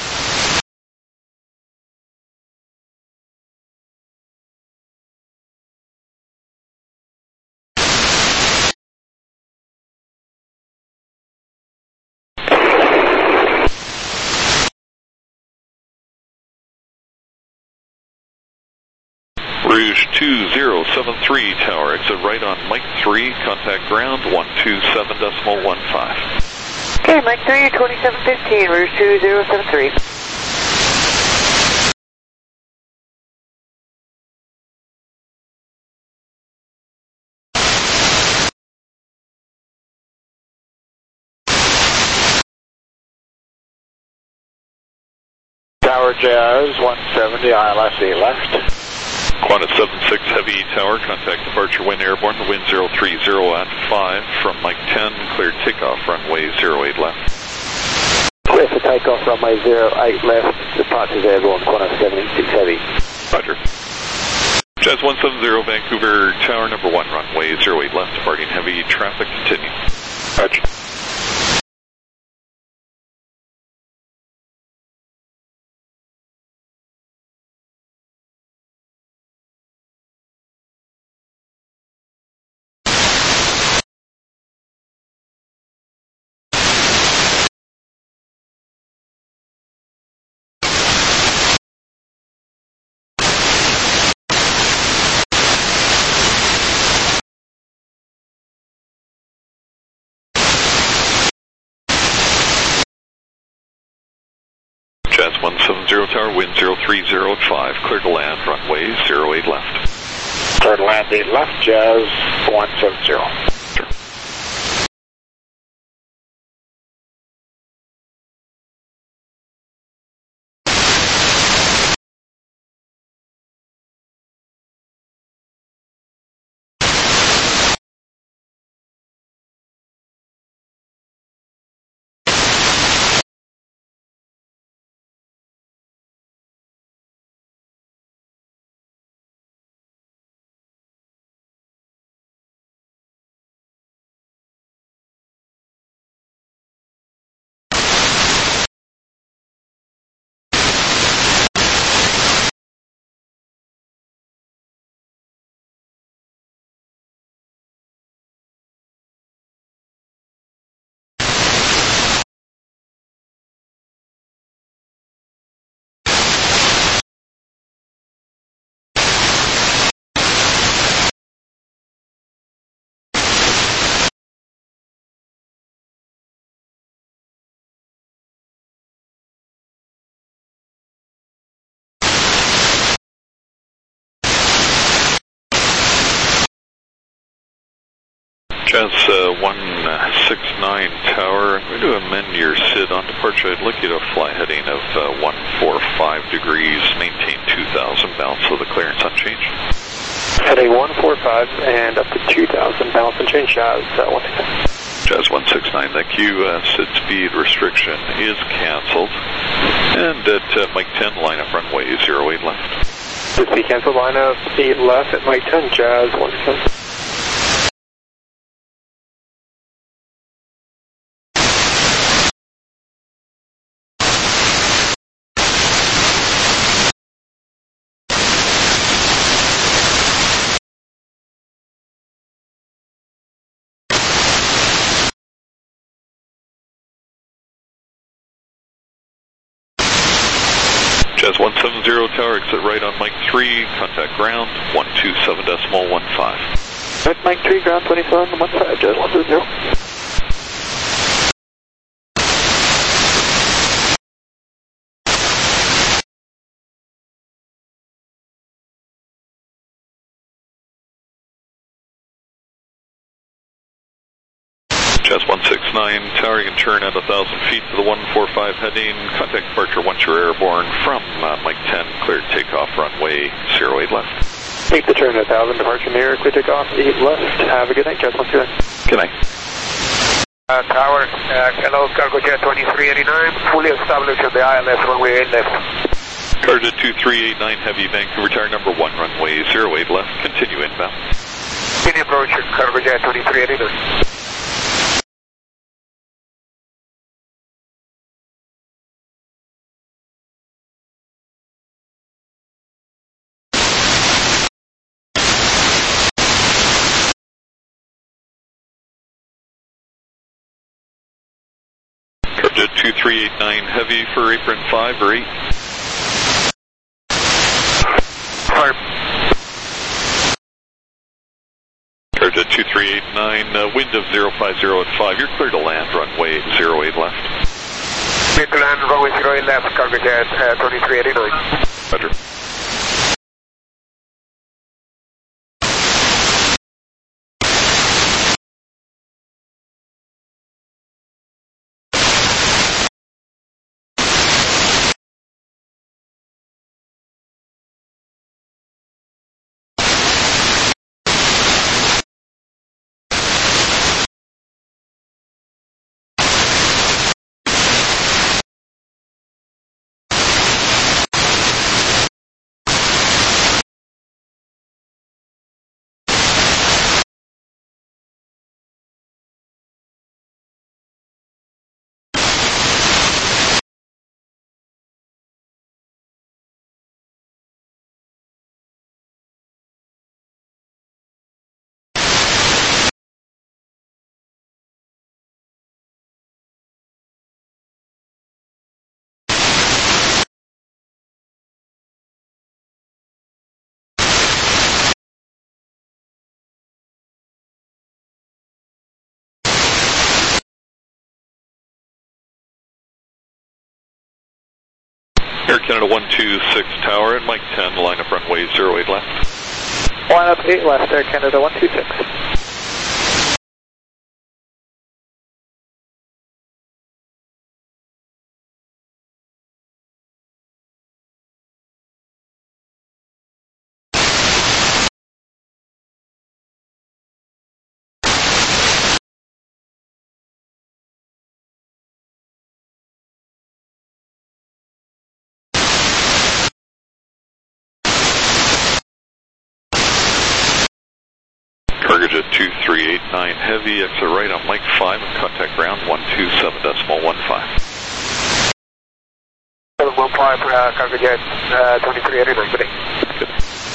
Rouge 2073 Tower, exit right on Mike 3, contact ground 127.15. Okay, Mike 3, 2715, Rouge 2073. Tower Jazz 170, ILS 8 left. Qantas 76 Heavy Tower, contact departure wind airborne, the wind 030 at 5 from Mike 10, cleared takeoff runway 08 left. Clear for takeoff runway 08 left, departures airborne, Qantas 76 Heavy. Roger. Jazz 170 Vancouver Tower, number 1, runway 08 left, departing heavy traffic, continue. Roger. Jazz 170 Tower, wind 030 at 5, clear to land, runway 08 left. Clear to land 8 left, Jazz 170. Jazz 169 Tower, I'm going to amend your SID on departure. I'd like you to fly heading of 145 degrees, maintain 2,000, balance of the clearance unchanged. Heading 145 and up to 2,000, balance unchanged, Jazz 169. Jazz 169, thank you. SID speed restriction is canceled. And at Mike 10, line up runway 08 left. SID speed canceled, line up 8 left at Mike 10, Jazz 169. Jazz 170 Tower, exit right on Mike 3, contact ground 127.15. At Mike 3, ground 27.15, Jazz 170. Jazz 169 Tower, you can turn at 1,000 feet to the 145 heading. Contact departure once you're airborne from Mike 10. Cleared takeoff, runway 08 left. Make the turn at 1,000, departure near, clear takeoff 8 left. Have a good night, Jazz 169. Good night. Tower, hello, Cargojet 2389, fully established on the ILS runway 8 left. Cargojet 2389 Heavy, Vancouver Tower number 1, runway 08 left. Continue inbound. Continue approach, Cargojet 2389. Cargojet 2389 Heavy for apron 5 or 8. Cargojet 2389, wind of 050 at 5. You're clear to land, runway 08 left. Clear to land, runway 08 left, Cargojet 2389. Roger. Air Canada 126 Tower and Mike 10, line up runway 08 left. Line up 8 left, Air Canada 126. Cargojet 2389 Heavy, exit right on Mike 5 and contact ground 127.15. 715, Cargojet 2389, good day. Good.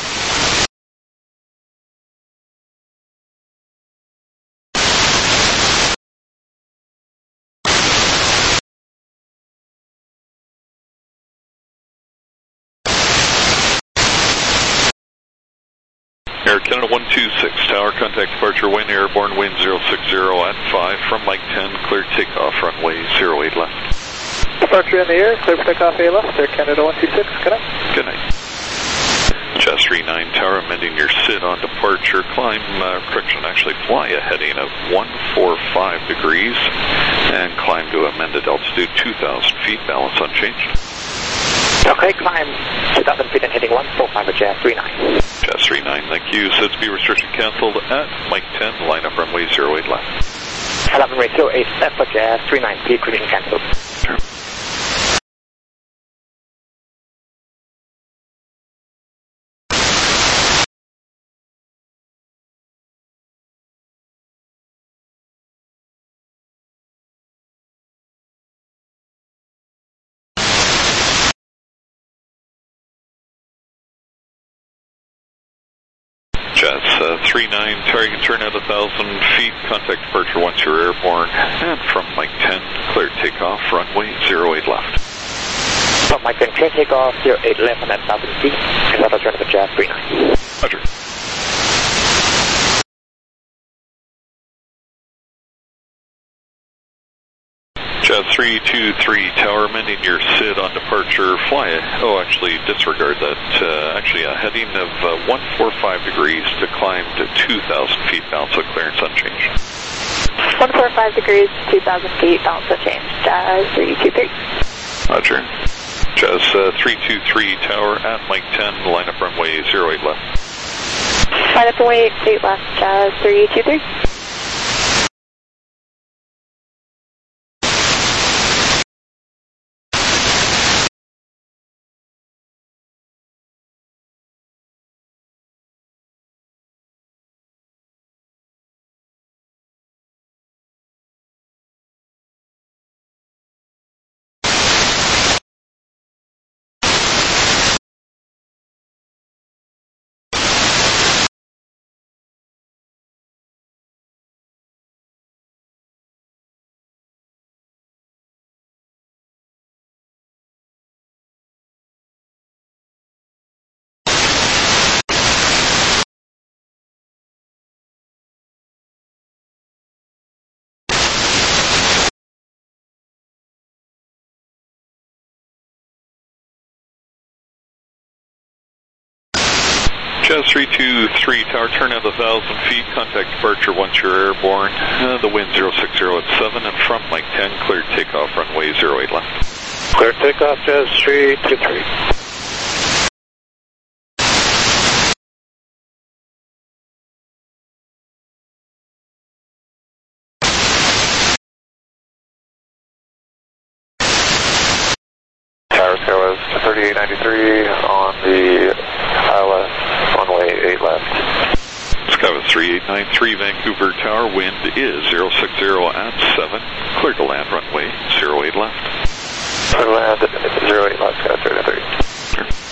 Air Canada 126 Tower, contact departure wind, airborne wind 060 at 5 from Mike 10, clear takeoff, runway 08 left. Departure in the air, clear for takeoff 8 left, Air Canada 126, good night. Good night. Jazz 39 Tower, amending your SID on departure. Climb, actually fly a heading of 145 degrees and climb to amended altitude 2,000 feet, balance unchanged. Okay, climb 2,000 feet and heading 145 at Jazz 39. Jazz 39, thank you. SID speed restriction canceled at Mike 10, line up runway 08 left. 11 runway 08 left for Jazz 39, speed restriction canceled. Sure. Jazz 39, Tower, you can turn at 1,000 feet, contact departure once you're airborne, and from Mike 10, clear takeoff, runway 08 left. From Mike 10, clear takeoff, 08 left on 1,000 feet, and that'll turn for Jazz 39. Roger. Jazz 323 Tower, amending your SID on departure, fly it. Oh, actually, disregard that. Actually, a heading of 145 degrees to climb to 2,000 feet, balance of clearance unchanged. 145 degrees, 2,000 feet, balance unchanged. Jazz 323. Roger. Jazz 323 Tower at Mike 10, line up runway 08 left. Line up runway 8 left, Jazz 323. Jazz 323 Tower, turn at 1,000 feet, contact departure once you're airborne. The wind 060 at 7, and from Mike 10, clear takeoff, runway 08 left. Clear takeoff, Jazz 323. Tower Skywas 3893 on the ILS, runway 8 left. Skywest 3893 Vancouver Tower, wind is 060 at 7, clear to land, runway 08 left. Clear to land 08 left, Skywest 3893. Sure.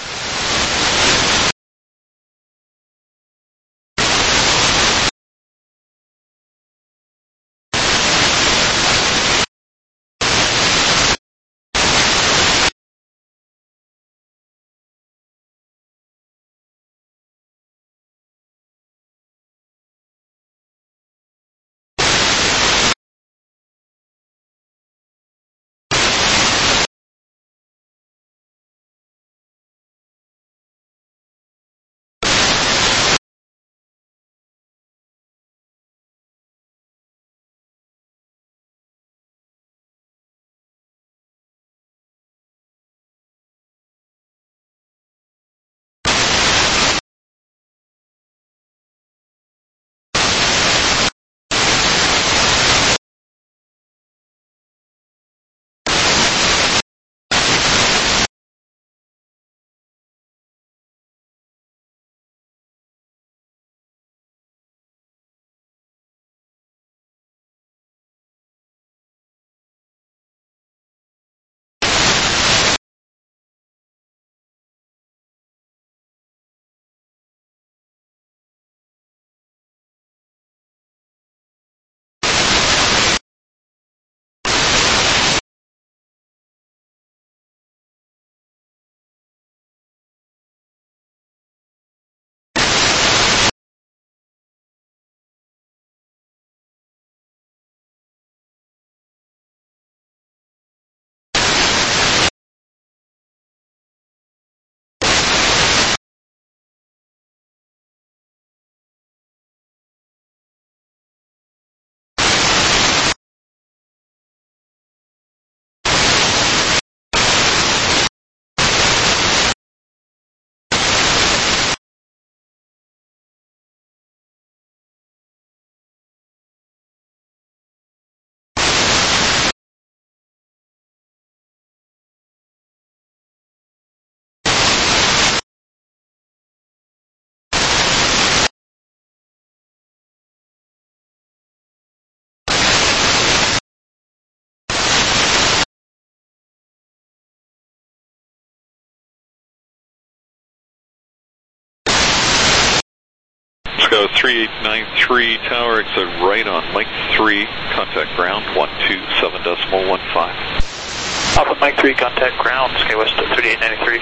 Tower 3893, tower exit right on Mike 3, contact ground 127.15. Alpha Mike 3, contact ground, SkyWest 3893.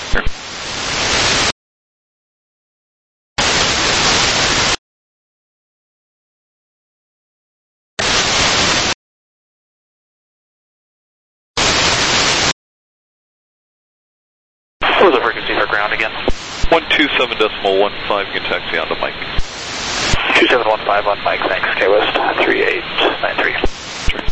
What was the frequency for ground again? 127.15, you can taxi onto Mike. 2715 on Mike, thanks, SkyWest 3893. Sure.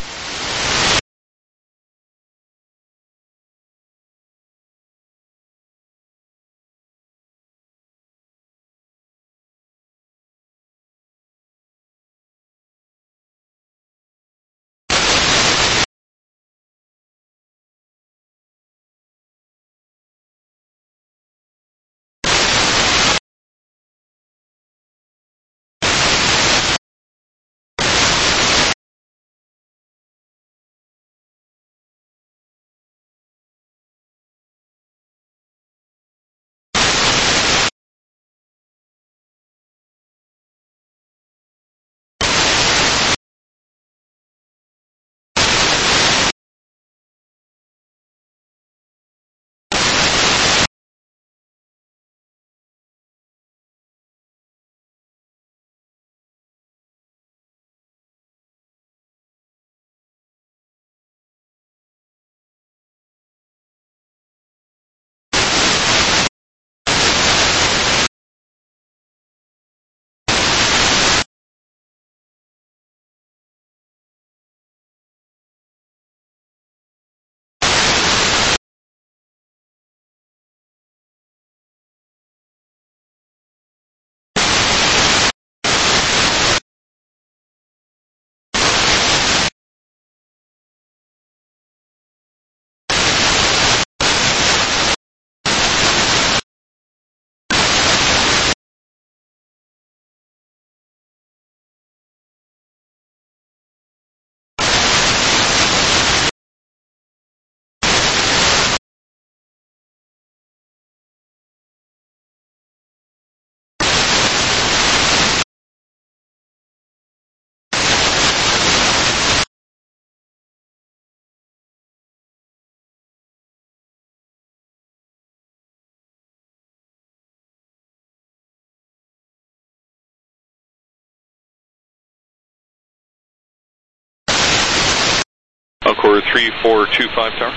Encore 3425, tower.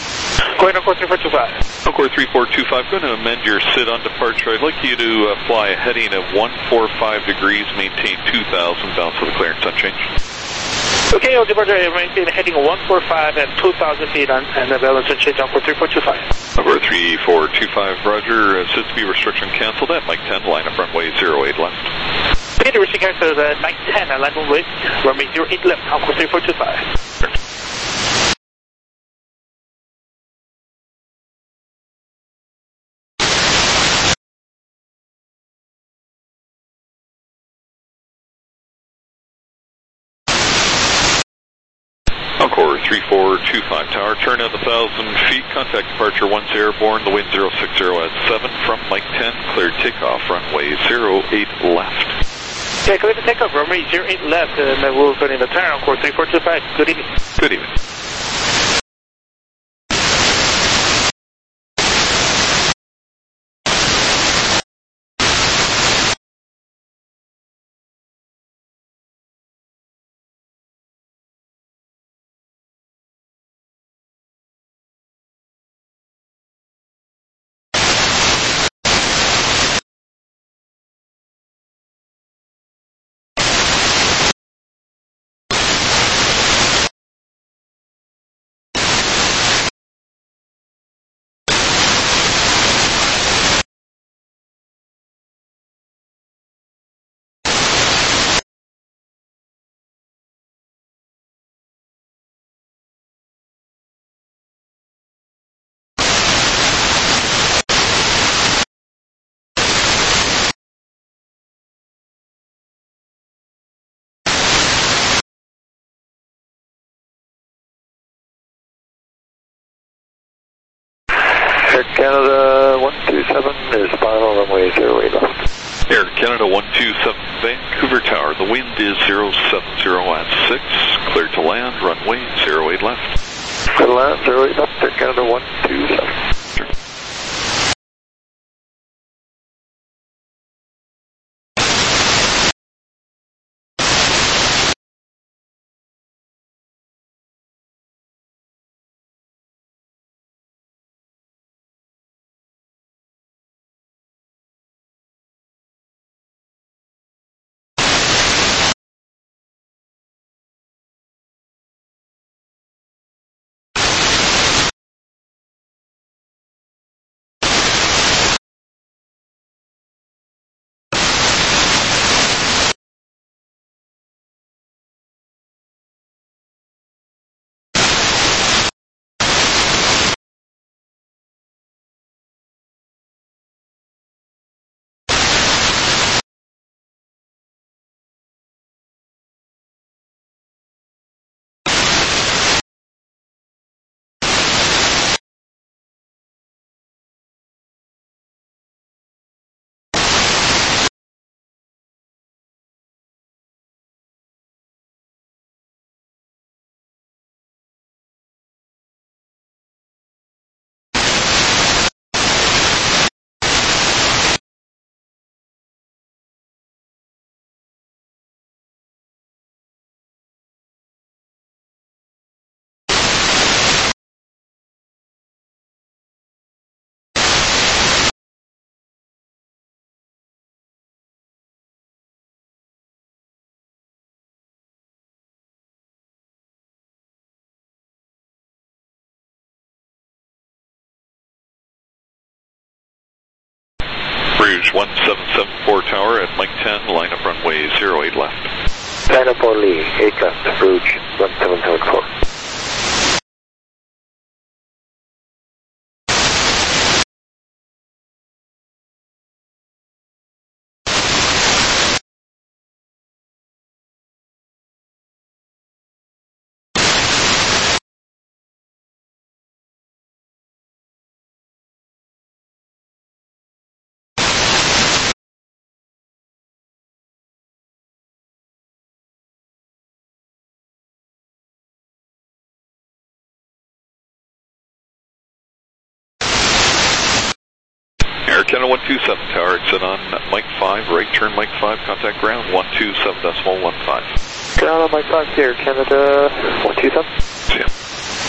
Go ahead, Encore 3425. Encore 3425, going to amend your sit on departure. I'd like you to fly a heading of 145 degrees, maintain 2,000, bounce with a clearance unchanged. Okay, on departure, maintain heading 145 and 2,000 feet on, and the balance unchanged, Encore 3425. Encore 3425, roger. Sit speed restriction canceled at Mike 10, line up runway 08 left. Okay, the restriction canceled at Mike 10, line up runway 08 left, Encore 3425. Encore 3425, tower, turn at 1,000 feet, contact departure 10 airborne, the wind 060 at 7, from Mike 10, cleared takeoff, runway 08 left. Okay, clear to takeoff, runway 08 left, and we'll put in the turn, Encore 3425, good evening. Good evening. Air Canada 127 is final, runway 08 left. Air Canada 127 Vancouver Tower, the wind is 070 at 6, cleared to land, runway 08 left. Clear to land, 08 left, Air Canada 127. Rouge 1774 Tower at Mike 10, line up runway 08 left. Line up on Lee, 8 left, Rouge 1774. Air Canada 127 Tower, exit on Mike 5, right turn Mike 5, contact ground 127.15. Ground on Mike 5 here, Canada 127. See ya.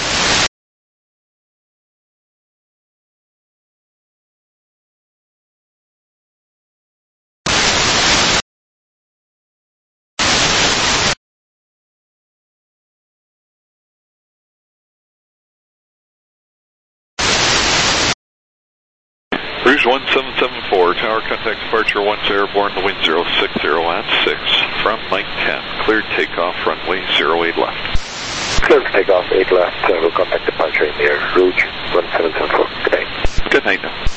Rouge 1774, tower contact departure 10 airborne, the wind 060 at 6, from Mike 10, cleared takeoff, runway 08 left. Clear to take off, 8 left, we'll contact departure in the air, Rouge 1774. Good night. Good night now.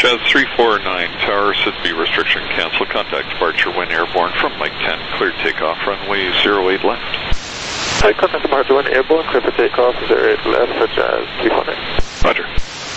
Chaz 349 Tower, SIDB restriction cancel. Contact departure when airborne from Mike 10. Cleared takeoff, runway 08 left. Hi, contact departure when airborne, clear for takeoff, 08 left for Jazz 349. Roger.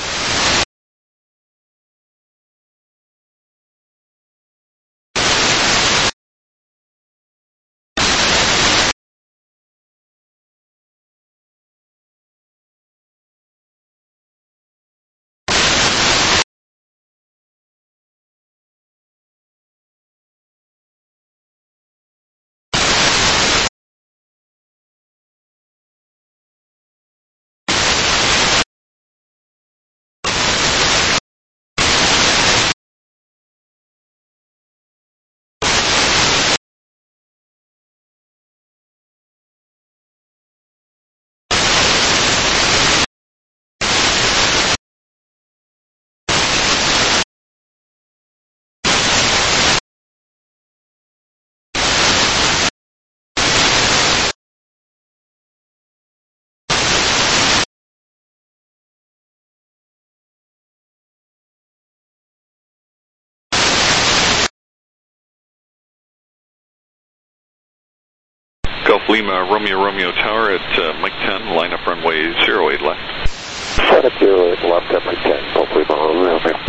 Gulf Lima, Romeo Tower at Mike 10, line up runway 08 left. Set up 08 left at Mike 10, Gulf Lima, Romeo.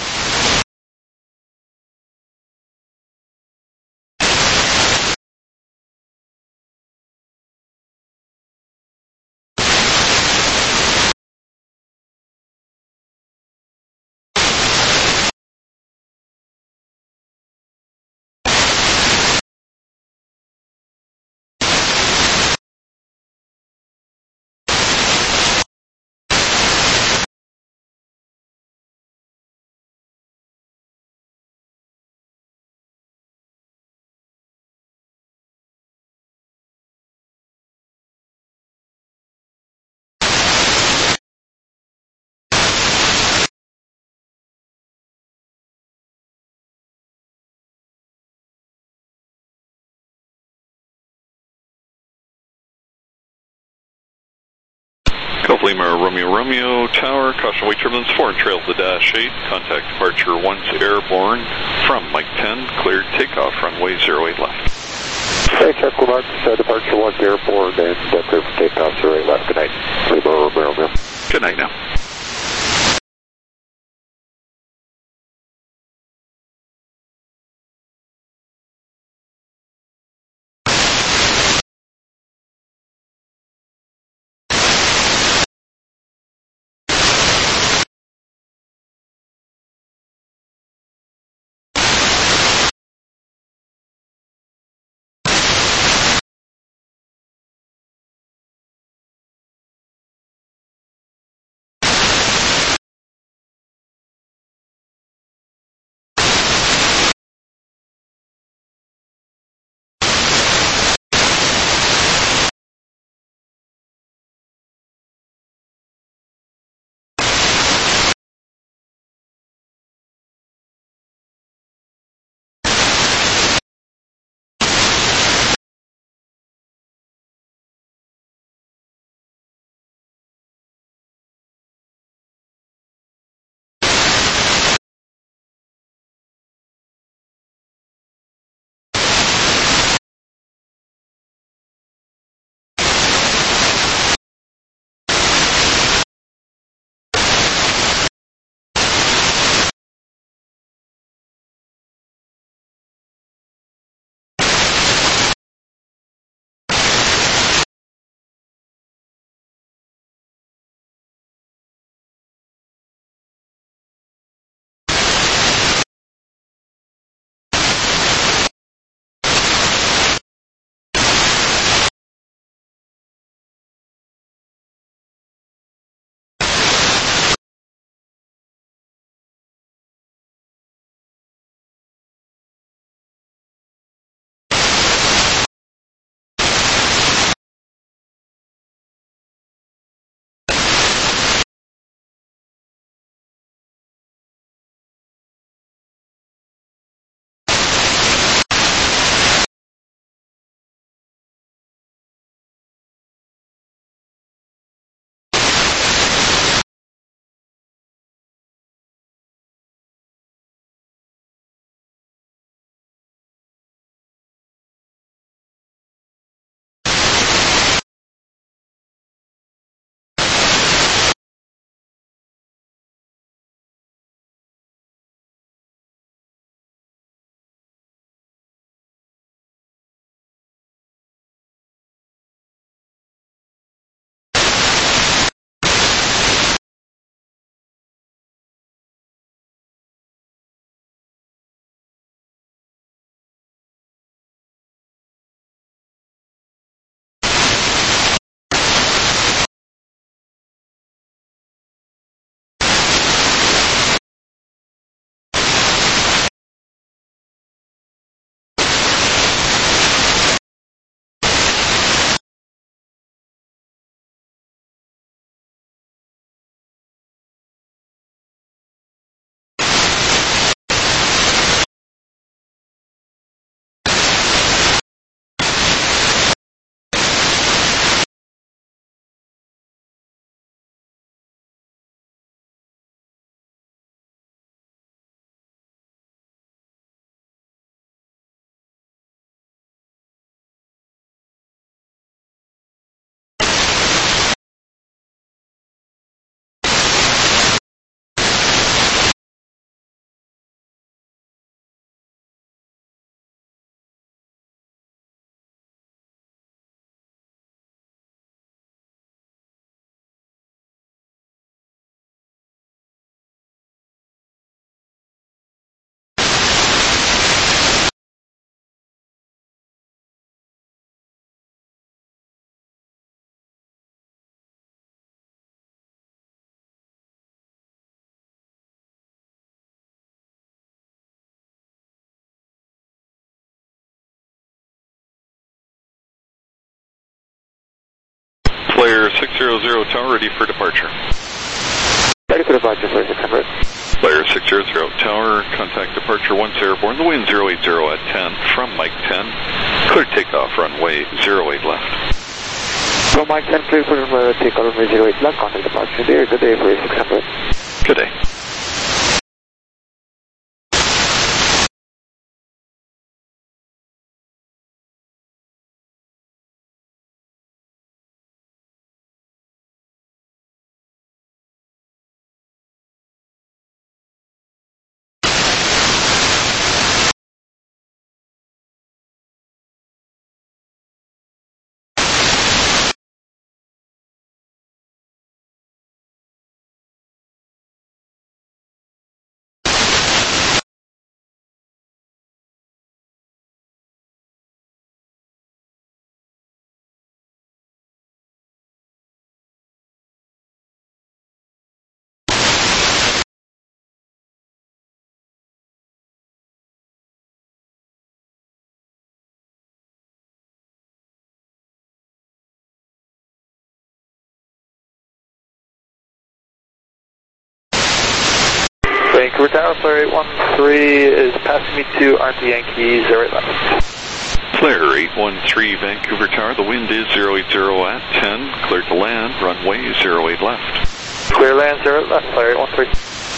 Gulf Lima, Romeo Tower, caution weight turbulence 4 and trail to dash 8. Contact departure once airborne from Mike 10. Cleared takeoff, runway 08 left. Hey, check remarks, departure once airborne and clear for takeoff 08 left. Good night. Lima, Romeo. Good night now. Flare 600 tower, ready for departure. Ready for departure, Flare 600. Flare 600 tower, contact departure 10 airborne, the wind 080 at 10 from Mike 10. Clear takeoff, runway 08 left. From Mike 10, clear for takeoff, runway 08 left, contact departure there. Good day, Flare 600. Good day. Vancouver Tower, Flare 813 is passing me to RP Yankee 08 left. Flare 813 Vancouver Tower, the wind is 080 at 10, clear to land, runway 08 left. Clear land 08 left, Flare 813.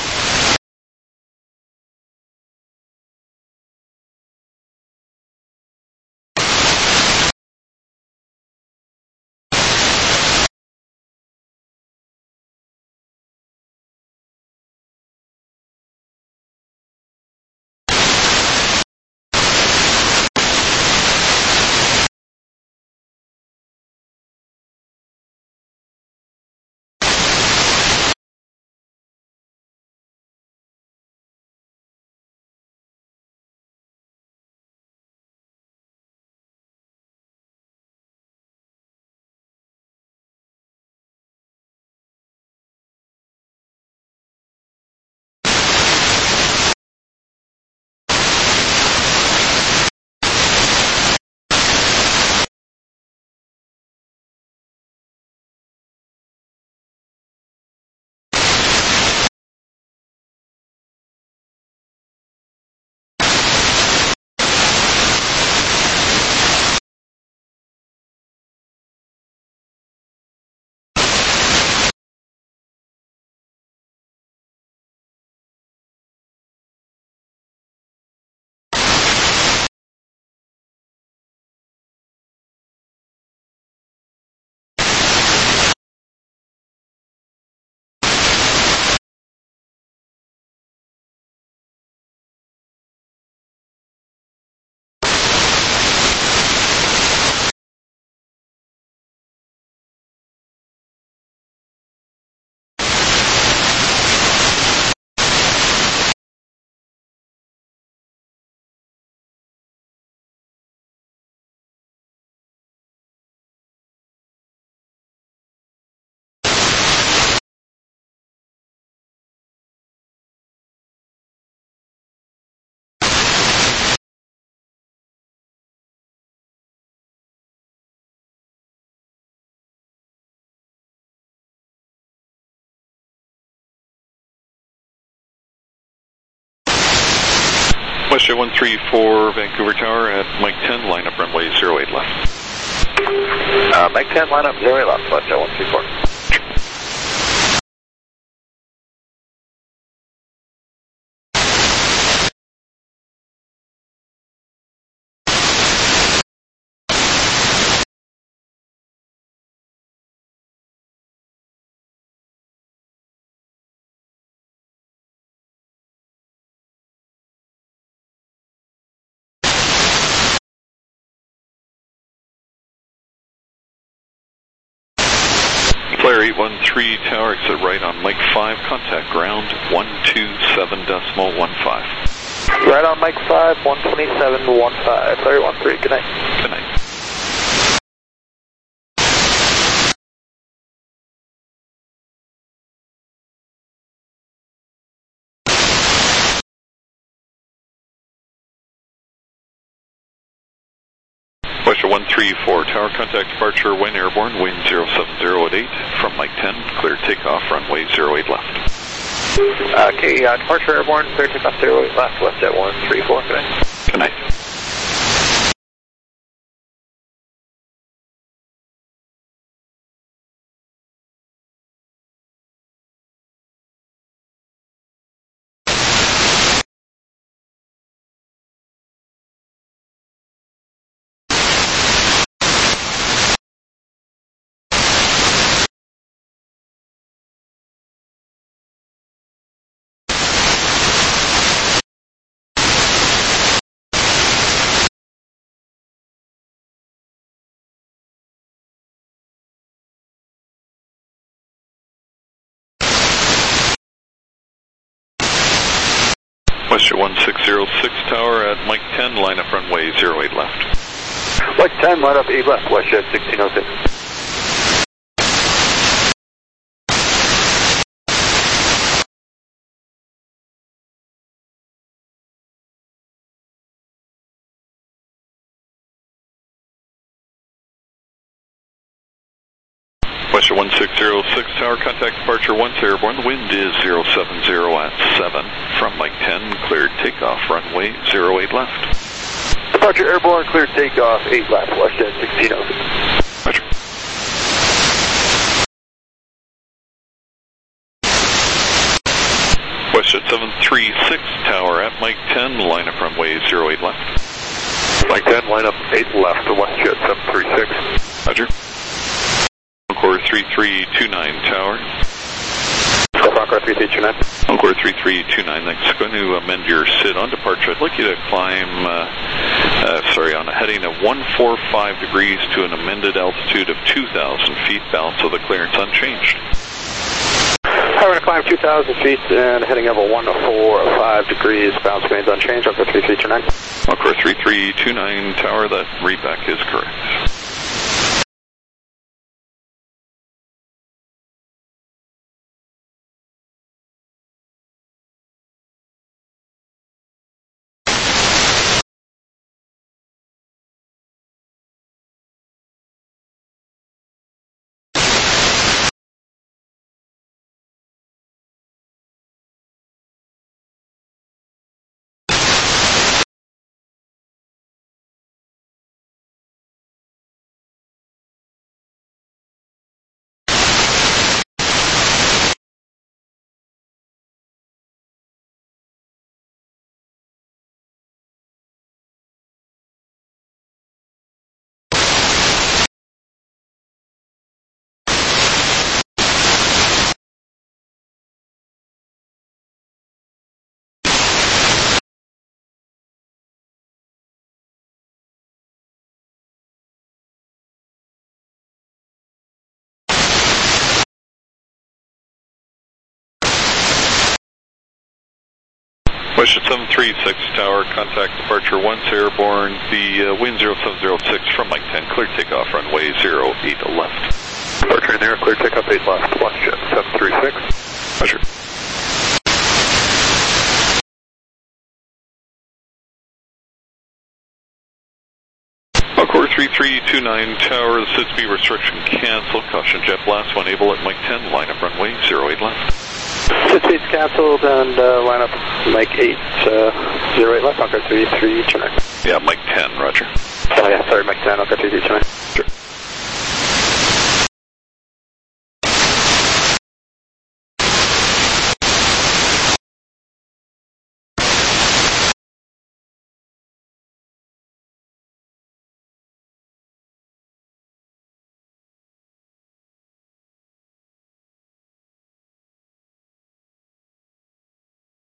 Westjet 134 Vancouver Tower at Mike 10, line up runway 08 left. Mike 10, line up 08 left, Westjet 134. Flare 813 tower, exit right on Mike 5, contact ground 127.15. Right on Mike 5, 127.15. Flare 813, good night. Good night. Westjet Westjet 134 Tower, contact departure when airborne, wind 070 at 8 from Mike 10, clear takeoff, runway 08 left. Okay, departure airborne, clear takeoff 08 left, Westjet 134, good night. Good night. Westjet 1606 Tower at Mike 10, line up runway 08 left. Mike 10, line up 8 left, Westjet 1606. Westjet 1606 Tower, contact departure once airborne. The wind is 070 at 7 from Mike 10, cleared takeoff, runway 08 left. Departure airborne, cleared takeoff, 8 left, Westjet 1606. Roger. Westjet 736 Tower at Mike 10, line up runway 08 left. Mike 10, line up 8 left to Westjet 736. Roger. Encore 3329 Tower. Encore 3329. Encore 3329, that's going to amend your SID on departure. I'd like you to climb, on a heading of 145 degrees to an amended altitude of 2,000 feet, balance of the clearance unchanged. We're going to climb 2,000 feet and heading of a 145 degrees, balance remains unchanged, Encore 3329. Encore 3329 Tower, that readback is correct. Westjet 736 Tower, contact departure once airborne, the wind 0706 from Mike 10, clear takeoff, runway 08 left. Departure in there, clear takeoff 8 left, Westjet 736. Roger. Encore 3329 Tower, the SID speed restriction canceled, caution jet blast when able at Mike 10, line up runway 08 left. SID speed's canceled and line up Mike 8, 08 left, Encore 3329. Yeah, Mike 10, roger. Oh yeah, sorry, Mike 10, Encore 3329. Sure.